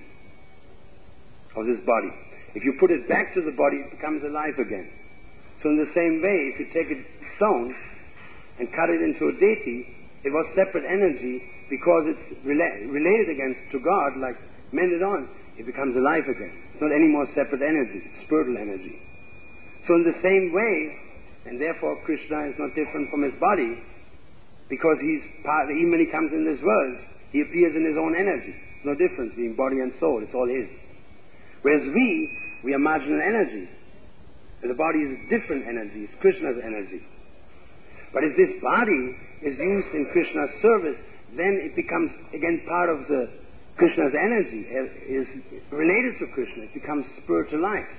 of this body. If you put it back to the body, it becomes alive again. So in the same way, if you take a stone and cut it into a deity, it was separate energy because it's related again to God, like mended on, it becomes alive again. It's not any more separate energy, it's spiritual energy. So in the same way, and therefore Krishna is not different from his body, because he's part, even when he comes in this world, he appears in his own energy. There's no difference between body and soul, it's all his. Whereas we are marginal energy. And the body is different energy, it's Krishna's energy. But if this body is used in Krishna's service, then it becomes again part of the Krishna's energy, is related to Krishna, it becomes spiritualized.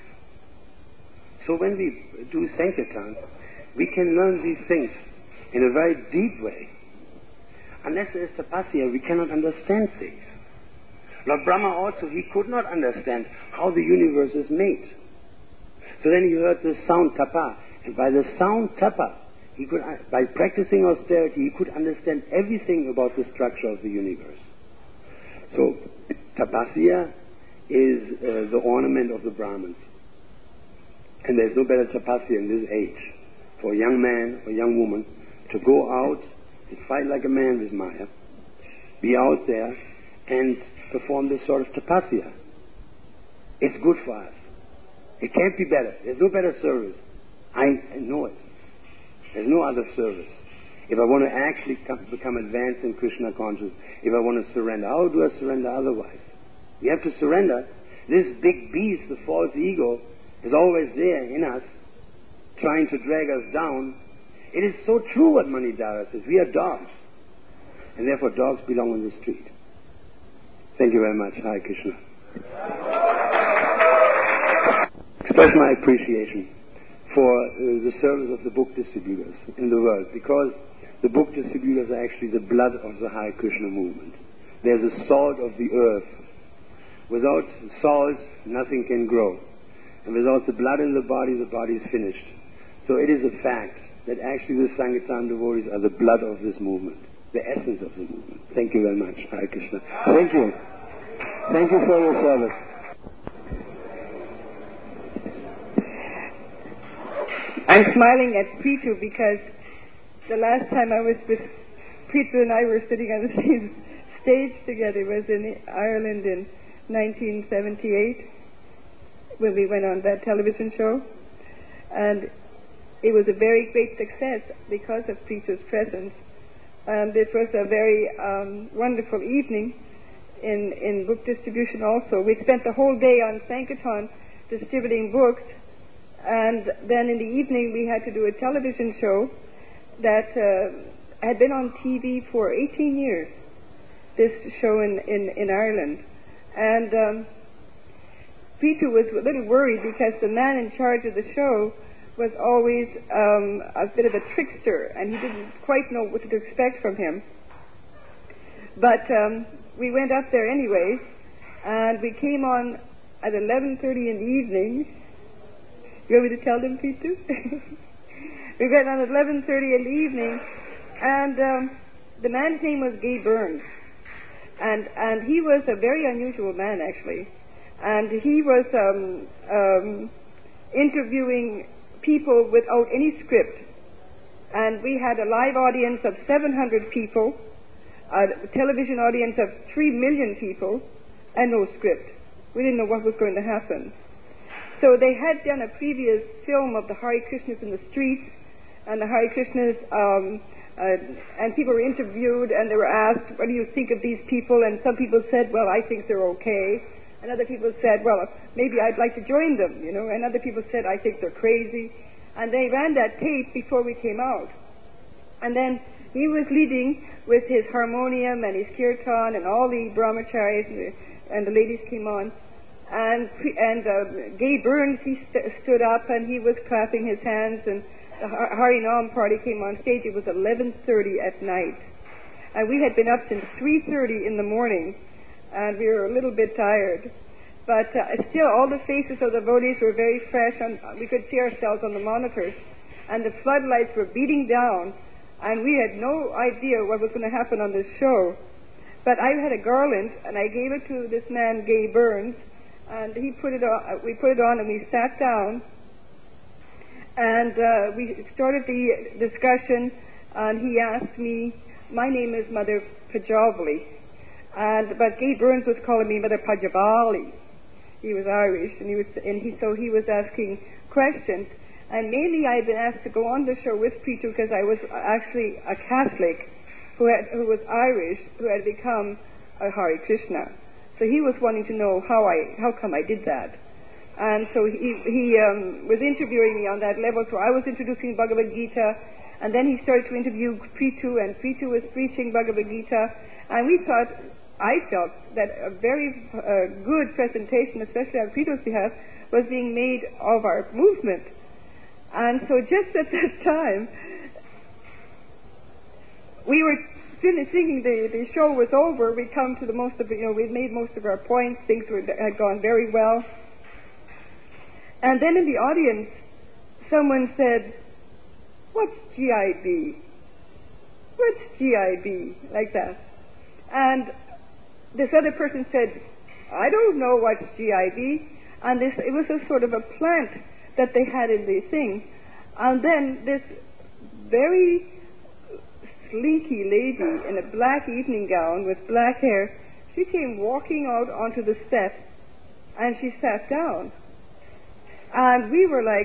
So when we do Sankirtan, we can learn these things in a very deep way. Unless there is tapasya, we cannot understand things. Lord Brahma also, he could not understand how the universe is made. So then he heard the sound tapa, and by the sound tapa, he could, by practicing austerity, he could understand everything about the structure of the universe. So tapasya is the ornament of the Brahmins. And there's no better tapasya in this age for a young man or young woman to go out and fight like a man with Maya, be out there and perform this sort of tapasya. It's good for us. It can't be better. There's no better service. I know it. There's no other service. If I want to actually become advanced in Krishna consciousness, if I want to surrender, how do I surrender otherwise? We have to surrender. This big beast, the false ego, is always there in us, trying to drag us down. It is so true what Manidhara says. We are dogs. And therefore dogs belong on the street. Thank you very much. Hare Krishna. Express my appreciation for the service of the book distributors in the world, because the book distributors are actually the blood of the Hare Krishna movement. They're the salt of the earth. Without salt, nothing can grow. And without the blood in the body is finished. So it is a fact that actually the Sankirtan devotees are the blood of this movement, the essence of the movement. Thank you very much, Hare Krishna. Thank you. Thank you for your service. I'm smiling at Prithu because the last time I was with Prithu and I were sitting on the same stage together was in Ireland in 1978 when we went on that television show, and it was a very great success because of Prithu's presence. And it was a very wonderful evening in book distribution also. We spent the whole day on Sankirtan distributing books, and then in the evening we had to do a television show that had been on TV for 18 years, this show in Ireland. And Prithu was a little worried because the man in charge of the show was always a bit of a trickster, and he didn't quite know what to expect from him. But we went up there anyway, and we came on at 11:30 in the evening. You want me to tell them, Prithu? We went on at 11:30 in the evening, and the man's name was Gay Burns, and he was a very unusual man actually, and he was interviewing people without any script, and we had a live audience of 700 people, a television audience of 3 million people, and no script. We didn't know what was going to happen. So they had done a previous film of the Hare Krishnas in the streets, and the Hare Krishnas, and people were interviewed, and they were asked, what do you think of these people? And some people said, well, I think they're okay. And other people said, well, maybe I'd like to join them, you know. And other people said, I think they're crazy. And they ran that tape before we came out. And then he was leading with his harmonium and his kirtan, and all the brahmacharis and the ladies came on. And Gay Burns, he stood up and he was clapping his hands, and the Harinam party came on stage. It was 11:30 at night. And we had been up since 3:30 in the morning, and we were a little bit tired. But still, all the faces of the devotees were very fresh, and we could see ourselves on the monitors. And the floodlights were beating down, and we had no idea what was going to happen on this show. But I had a garland, and I gave it to this man, Gay Burns, and he put it on. We put it on, and we sat down, and we started the discussion. And he asked me, my name is Mother Pajavali, but Gay Burns was calling me Mother Pajavali. He was Irish, and he was asking questions. And mainly I had been asked to go on the show with Prithu because I was actually a Catholic who was Irish, who had become a Hare Krishna. So he was wanting to know how come I did that. And so he was interviewing me on that level. So I was introducing Bhagavad Gita, and then he started to interview Prithu, and Prithu was preaching Bhagavad Gita. And I felt that a very good presentation, especially on Prithu's behalf, was being made of our movement. And so just at that time, we were thinking the show was over. We'd come to we'd made most of our points. Things had gone very well. And then in the audience, someone said, "What's GIB? What's GIB?" Like that. And this other person said, "I don't know what's GIB." And it was a sort of a plant that they had in the thing. And then this very slinky lady in a black evening gown with black hair, she came walking out onto the step, and she sat down. And we were like,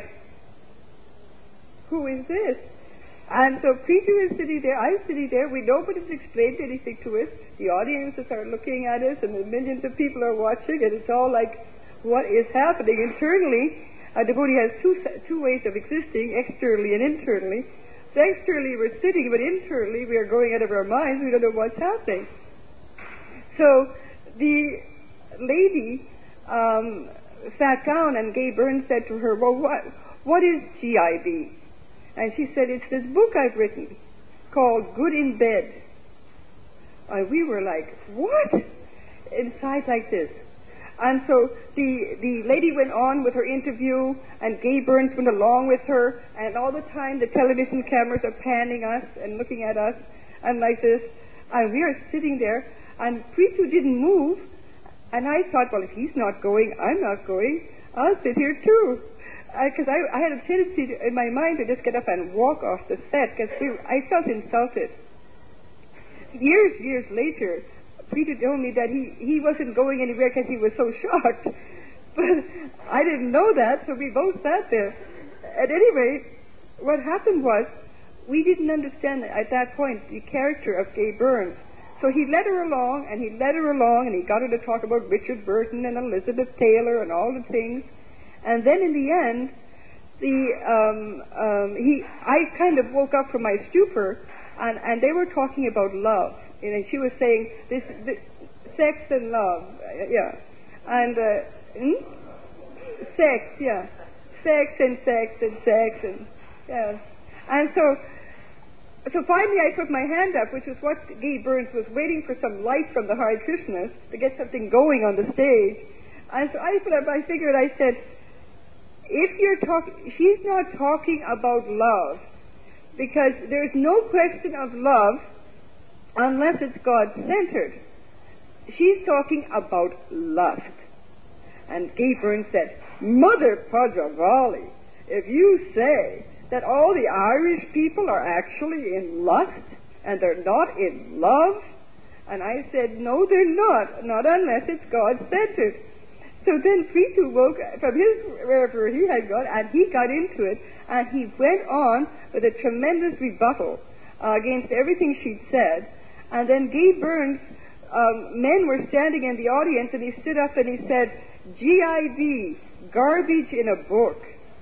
who is this? And so Prithu is sitting there, I'm sitting there, nobody's explained anything to us. The audiences are looking at us, and the millions of people are watching, and it's all like, what is happening? Internally, a devotee has two ways of existing, externally and internally. So externally we're sitting, but internally we are going out of our minds, we don't know what's happening. So the lady sat down, and Gay Burns said to her, well, what is GIB? And she said, it's this book I've written called Good in Bed. And we were like, what? Inside like this. And so the lady went on with her interview, and Gay Burns went along with her, and all the time the television cameras are panning us and looking at us, and like this. And we are sitting there, and Prithu didn't move. And I thought, well, if he's not going, I'm not going. I'll sit here too. Because I had a tendency in my mind to just get up and walk off the set, because I felt insulted. Years later, Prithu told me that he wasn't going anywhere because he was so shocked. But I didn't know that, so we both sat there. At any rate, what happened was, we didn't understand at that point the character of Gay Burns. So he led her along, and he got her to talk about Richard Burton and Elizabeth Taylor and all the things. And then in the end, I kind of woke up from my stupor, and they were talking about love. And she was saying this sex and love, yeah, and sex, yeah, sex and yeah, and so finally I put my hand up, which was what Gay Burns was waiting for, some light from the Hare Krishnas to get something going on the stage. And so I put up my finger and I said, she's not talking about love, because there's no question of love unless it's God-centered. She's talking about lust. And Gay Burns said, Mother Pajavali, if you say that all the Irish people are actually in lust and they're not in love, and I said, no, they're not unless it's God-centered. So then Prithu woke from wherever he had gone, and he got into it, and he went on with a tremendous rebuttal against everything she'd said. And then Guy Burns, men were standing in the audience, and he stood up and he said, "GIB, garbage in a book."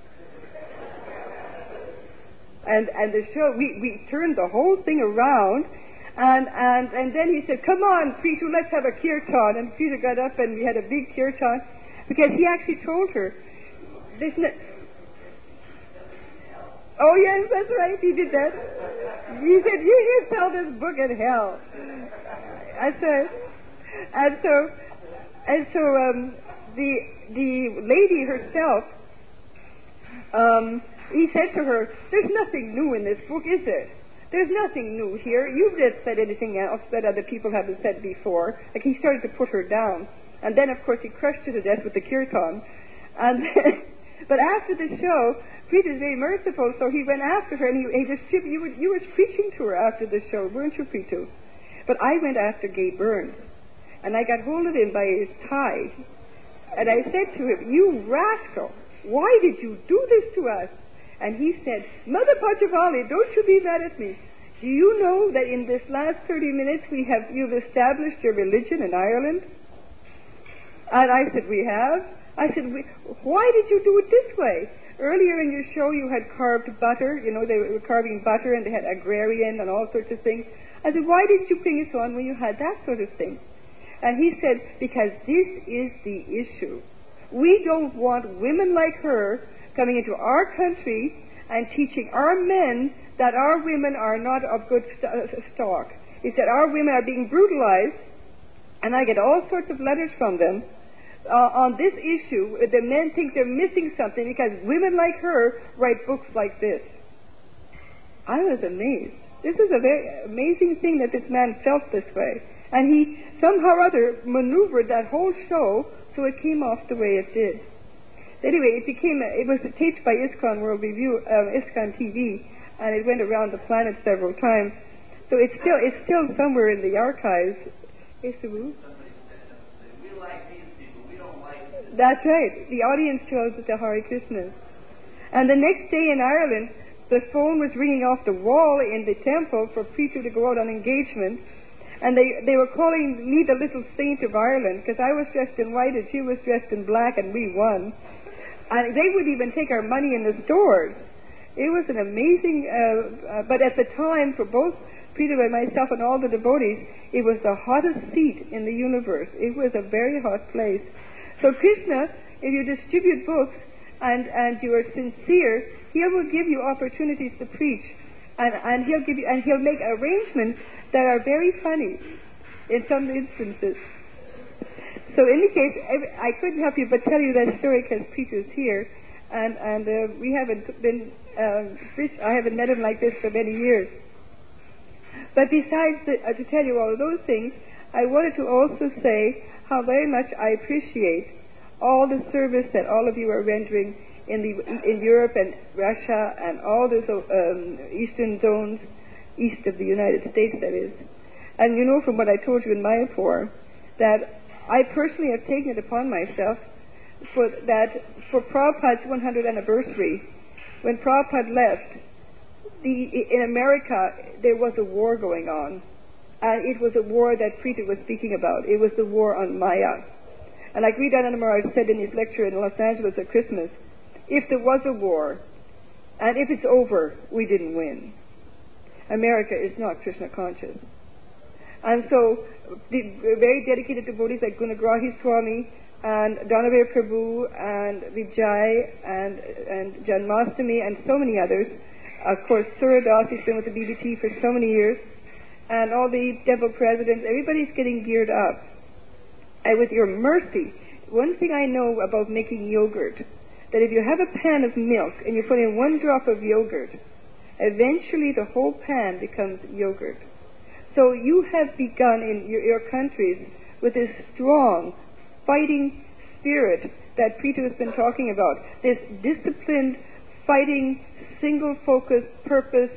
And the show, we turned the whole thing around, and then he said, "Come on, Prithu, let's have a kirtan." And Prithu got up and we had a big kirtan, because he actually told her, "There's no..." Oh yes, that's right, he did that. He said, "You sell this book in hell." And so the lady herself, he said to her, "There's nothing new in this book, is there? There's nothing new here. You've not said anything else that other people haven't said before." Like, he started to put her down. And then, of course, he crushed her to death with the kirtan. But after the show, Prithu is very merciful, so he went after her, and you were preaching to her after the show, weren't you, Prithu? But I went after Guy Burns, and I got hold of him by his tie, and I said to him, "You rascal, why did you do this to us?" And he said, "Mother Pachavali, don't you be mad at me. Do you know that in this last 30 minutes you've established your religion in Ireland?" And I said, "We have." I said, "Why did you do it this way? Earlier in your show you had carved butter, they were carving butter, and they had agrarian and all sorts of things. I said, why didn't you bring us on when you had that sort of thing?" And he said, "Because this is the issue. We don't want women like her coming into our country and teaching our men that our women are not of good stock. He said, our women are being brutalized, and I get all sorts of letters from them on this issue. The men think they're missing something because women like her write books like this." I was amazed. This is a very amazing thing that this man felt this way. And he somehow or other maneuvered that whole show so it came off the way it did. Anyway, it was taped by ISKCON World Review, ISKCON TV, and it went around the planet several times. So it's still somewhere in the archives. Hey, Subbu? That's right. The audience chose the Hare Krishnas. And the next day in Ireland, the phone was ringing off the wall in the temple for Prithu to go out on engagement. And they were calling me the little saint of Ireland, because I was dressed in white and she was dressed in black, and we won. And they would even take our money in the stores. It was an amazing, but at the time, for both Prithu and myself and all the devotees, it was the hottest seat in the universe. It was a very hot place. So Krishna, if you distribute books and you are sincere, he will give you opportunities to preach, and he'll make arrangements that are very funny in some instances. So in any case, I couldn't help you but tell you that story because Prithu's here, and we haven't been, I haven't met him like this for many years. But besides to tell you all of those things, I wanted to also say how very much I appreciate all the service that all of you are rendering in Europe and Russia and all those eastern zones, east of the United States, that is. And you know from what I told you in Mayapur, that I personally have taken it upon myself for Prabhupada's 100th anniversary, when Prabhupada left, in America there was a war going on. And it was a war that Prithu was speaking about. It was the war on Maya. And like Sridharananda Maharaj said in his lecture in Los Angeles at Christmas, if there was a war, and if it's over, we didn't win. America is not Krishna conscious. And so the very dedicated devotees like Gunagrahi Swami and Dhanavir Prabhu and Vijay and Janmastami and so many others, of course Suradas has been with the BBT for so many years, and all the devil presidents, everybody's getting geared up. And with your mercy, one thing I know about making yogurt, that if you have a pan of milk and you put in 1 drop of yogurt, eventually the whole pan becomes yogurt. So you have begun in your countries with this strong, fighting spirit that Prithu has been talking about, this disciplined, fighting, single-focused purpose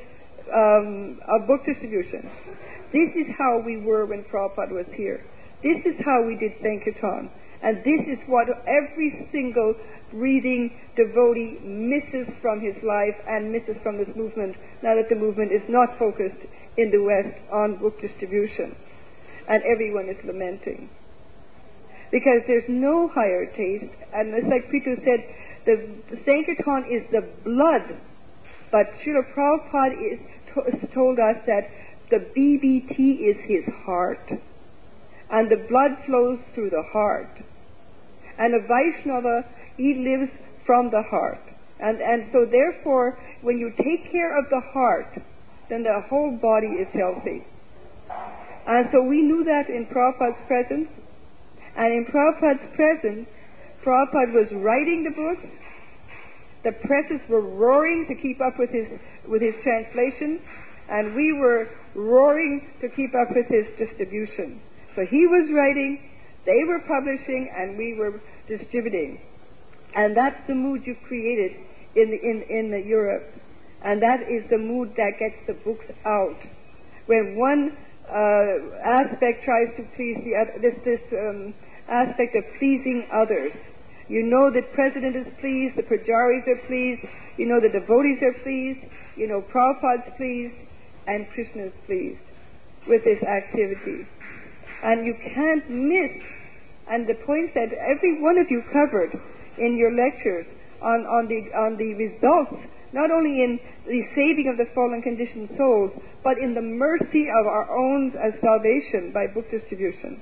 of book distribution. This is how we were when Prabhupada was here. This is how we did Sankirtan. And this is what every single breathing devotee misses from his life and misses from this movement, now that the movement is not focused in the West on book distribution. And everyone is lamenting. Because there's no higher taste, and it's like Prithu said, the Sankirtan is the blood, but Srila Prabhupada told us that the BBT is his heart, and the blood flows through the heart. And a Vaishnava, he lives from the heart. And so therefore, when you take care of the heart, then the whole body is healthy. And so we knew that in Prabhupada's presence. And in Prabhupada's presence, Prabhupada was writing the books. The presses were roaring to keep up with his translation, and we were roaring to keep up with his distribution. So he was writing, they were publishing, and we were distributing. And that's the mood you've created in Europe. And that is the mood that gets the books out. When one aspect tries to please the other, this aspect of pleasing others. You know the president is pleased, the pujaris are pleased, you know the devotees are pleased, you know Prabhupada's pleased, and Krishna is pleased with this activity. And you can't miss, and the points that every one of you covered in your lectures on the results, not only in the saving of the fallen conditioned souls, but in the mercy of our own salvation by book distribution.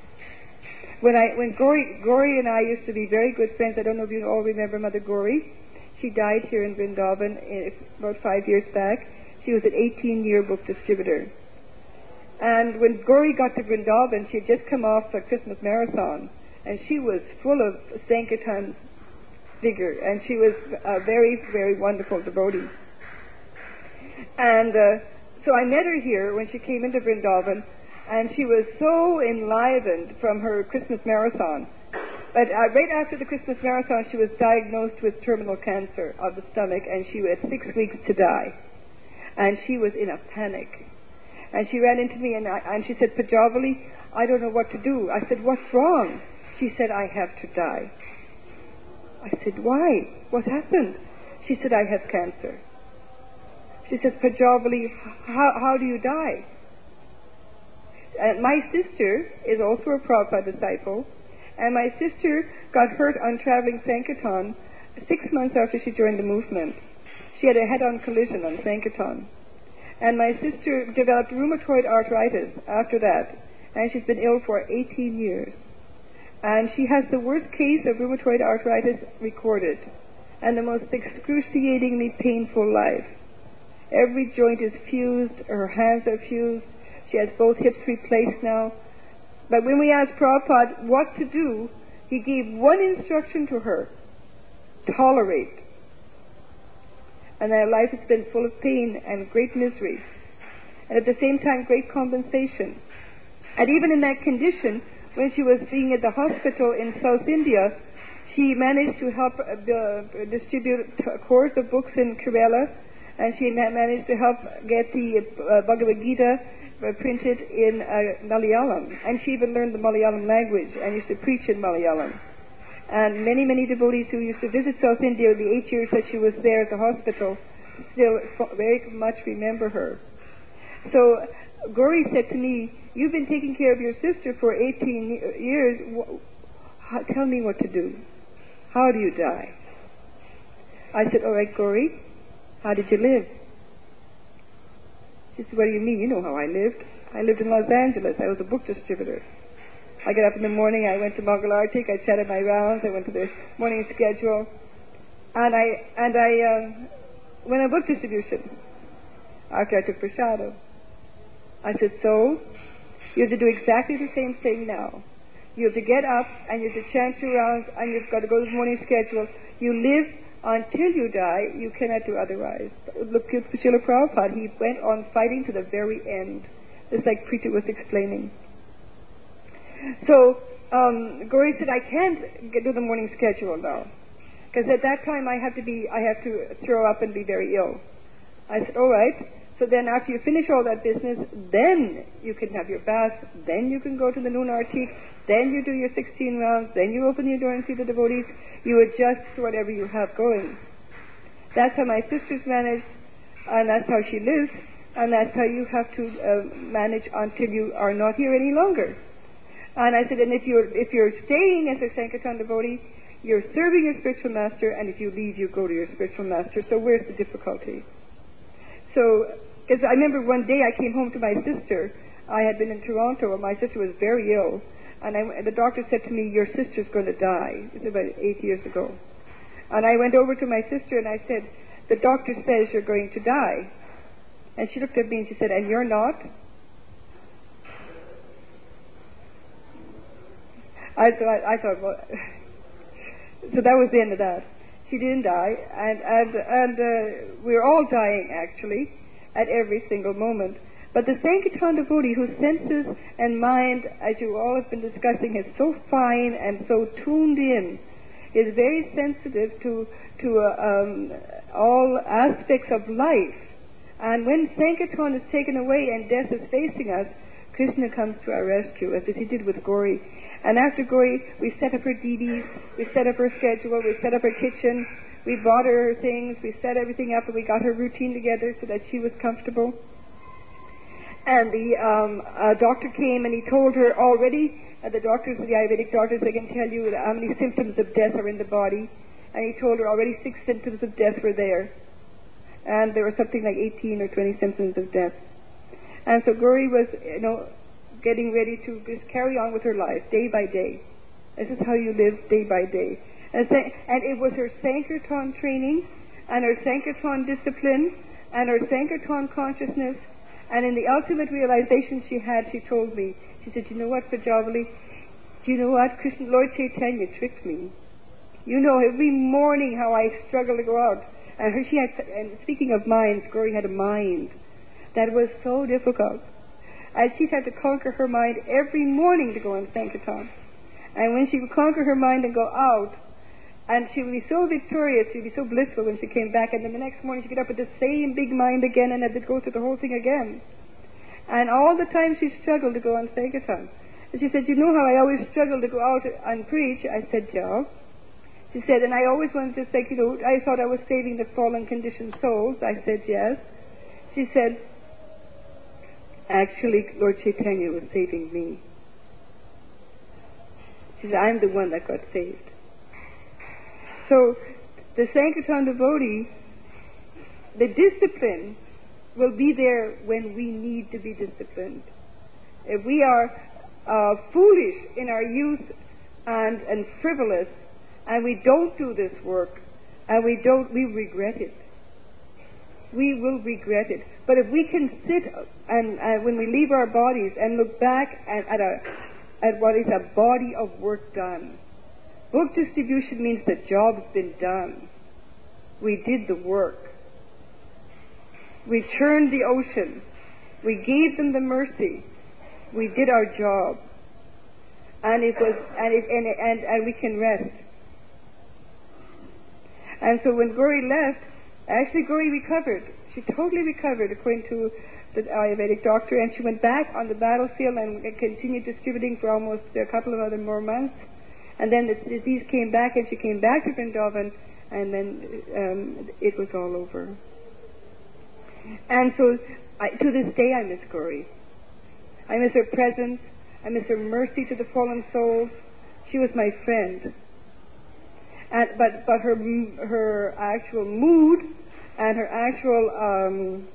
When Gauri and I used to be very good friends, I don't know if you all remember Mother Gauri. She died here in Vrindavan about 5 years back. She was an 18-year book distributor. And when Gauri got to Vrindavan, she had just come off a Christmas marathon, and she was full of Sankirtan vigor, and she was a very, very wonderful devotee. And so I met her here when she came into Vrindavan, and she was so enlivened from her Christmas marathon. But right after the Christmas marathon, she was diagnosed with terminal cancer of the stomach, and she had 6 weeks to die. And she was in a panic. And she ran into me, and she said, Pajavali, I don't know what to do. I said, what's wrong? She said, I have to die. I said, why? What happened? She said, I have cancer. She said, Pajavali, how do you die? My sister is also a Prabhupada disciple, and my sister got hurt on traveling Sankirtan 6 months after she joined the movement. She had a head-on collision on Sankirtan. And my sister developed rheumatoid arthritis after that, and she's been ill for 18 years. And she has the worst case of rheumatoid arthritis recorded, and the most excruciatingly painful life. Every joint is fused, her hands are fused, she has both hips replaced now. But when we asked Prabhupada what to do, he gave one instruction to her: tolerate. And her life has been full of pain and great misery, and at the same time great compensation. And even in that condition, when she was being at the hospital in South India, she managed to help distribute a course of books in Kerala, and she managed to help get the Bhagavad Gita printed in Malayalam. And she even learned the Malayalam language and used to preach in Malayalam. And many, many devotees who used to visit South India the 8 years that she was there at the hospital still very much remember her. So Gauri said to me, you've been taking care of your sister for 18 years. Tell me what to do. How do you die? I said, all right, Gauri, how did you live? She said, what do you mean? You know how I lived. I lived in Los Angeles. I was a book distributor. I got up in the morning, I went to Mangalartik, I chatted my rounds, I went to the morning schedule, and I went on book distribution after I took prashadam. I said, so, you have to do exactly the same thing now. You have to get up, and you have to chant your rounds, and you've got to go to the morning schedule. You live until you die, you cannot do otherwise. Look at Srila Prabhupada, he went on fighting to the very end, just like Preeta was explaining. So, Gauri said, I can't do the morning schedule now, because at that time I have to throw up and be very ill. I said, all right. So then after you finish all that business, then you can have your bath, then you can go to the noon artik, then you do your 16 rounds, then you open your door and see the devotees. You adjust to whatever you have going. That's how my sister's managed, and that's how she lives, and that's how you have to manage until you are not here any longer. And I said, and if you're staying as a Sankirtan devotee, you're serving your spiritual master, and if you leave, you go to your spiritual master. So where's the difficulty? So, because I remember one day I came home to my sister. I had been in Toronto, and my sister was very ill, and the doctor said to me, your sister's going to die. It was about 8 years ago. And I went over to my sister, and I said, the doctor says you're going to die. And she looked at me and she said, and you're not? I thought, well, so that was the end of that. She didn't die, and we're all dying actually at every single moment. But the Sankirtan devotee whose senses and mind, as you all have been discussing, is so fine and so tuned in, is very sensitive to all aspects of life. And when Sankirtan is taken away and death is facing us, Krishna comes to our rescue, as he did with Gauri. And after Gauri, we set up her DDs, we set up her schedule, we set up her kitchen, we bought her things, we set everything up, and we got her routine together so that she was comfortable. And the doctor came and he told her already, the doctors, the Ayurvedic doctors, they can tell you how many symptoms of death are in the body. And he told her already 6 symptoms of death were there. And there were something like 18 or 20 symptoms of death. And so Gauri was, getting ready to just carry on with her life day by day. This is how you live day by day. And it was her Sankirtan training and her Sankirtan discipline and her Sankirtan consciousness, and in the ultimate realization she had, she told me, she said, you know what, Pajavali, do you know what, Krishna, Lord Chaitanya tricked me. You know every morning how I struggle to go out. And speaking of minds, Gauri had a mind that was so difficult. And she had to conquer her mind every morning to go on Sankirtan. And when she would conquer her mind and go out, and she would be so victorious, she would be so blissful when she came back, and then the next morning she would get up with the same big mind again and had to go through the whole thing again. And all the time she struggled to go on Sankirtan. And she said, you know how I always struggled to go out and preach? I said, yeah. She said, and I always wanted to say, I thought I was saving the fallen conditioned souls. I said, yes. She said, actually, Lord Chaitanya was saving me. She said, I'm the one that got saved. So, the Sankirtan devotee, the discipline will be there when we need to be disciplined. If we are foolish in our youth and frivolous, and we don't do this work, and we regret it. We will regret it. But if we can sit and when we leave our bodies and look back at what is a body of work done. Book distribution means the job's been done. We did the work. We churned the ocean. We gave them the mercy. We did our job. And we can rest. And so when Gauri left, actually Gauri recovered. She totally recovered according to the Ayurvedic doctor, and she went back on the battlefield and continued distributing for almost a couple of other more months. And then the disease came back, and she came back to Vrindavan, and then it was all over. And so to this day I miss Gauri. I miss her presence. I miss her mercy to the fallen souls. She was my friend. But her actual mood and her actual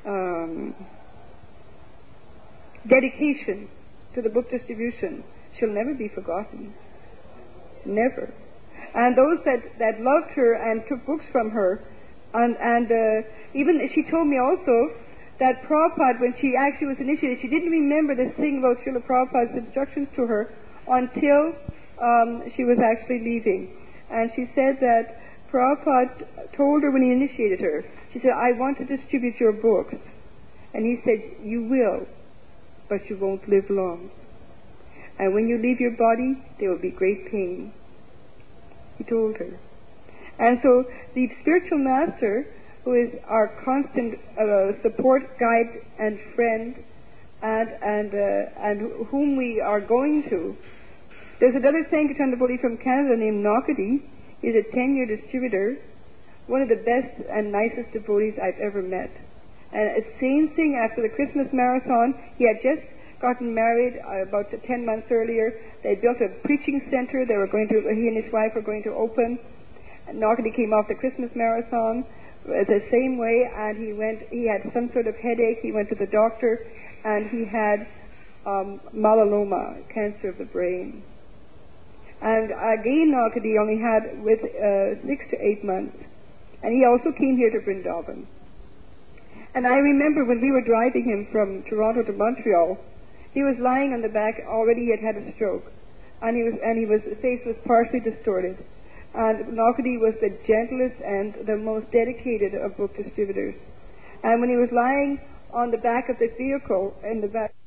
dedication to the book distribution, she'll never be forgotten. Never. And those that loved her and took books from her, and even she told me also that Prabhupada, when she actually was initiated, she didn't remember this thing about Srila Prabhupada's instructions to her until she was actually leaving. And she said that Prabhupada told her when he initiated her, she said, I want to distribute your books. And he said, you will, but you won't live long. And when you leave your body, there will be great pain. He told her. And so the spiritual master, who is our constant support, guide, and friend, and whom we are going to There's another Sankirtan devotee from Canada named Knockady. He's a 10-year distributor, one of the best and nicest devotees I've ever met. And same thing after the Christmas marathon. He had just gotten married about 10 months earlier. They built a preaching center. He and his wife were going to open. Knockady came off the Christmas marathon the same way, and he had some sort of headache. He went to the doctor, and he had melanoma, cancer of the brain. And again, Knockady only had 6 to 8 months. And he also came here to Vrindavan. And I remember when we were driving him from Toronto to Montreal, he was lying on the back. Already he had a stroke, and his face was partially distorted. And Knockady was the gentlest and the most dedicated of book distributors. And when he was lying on the back of the vehicle, in the back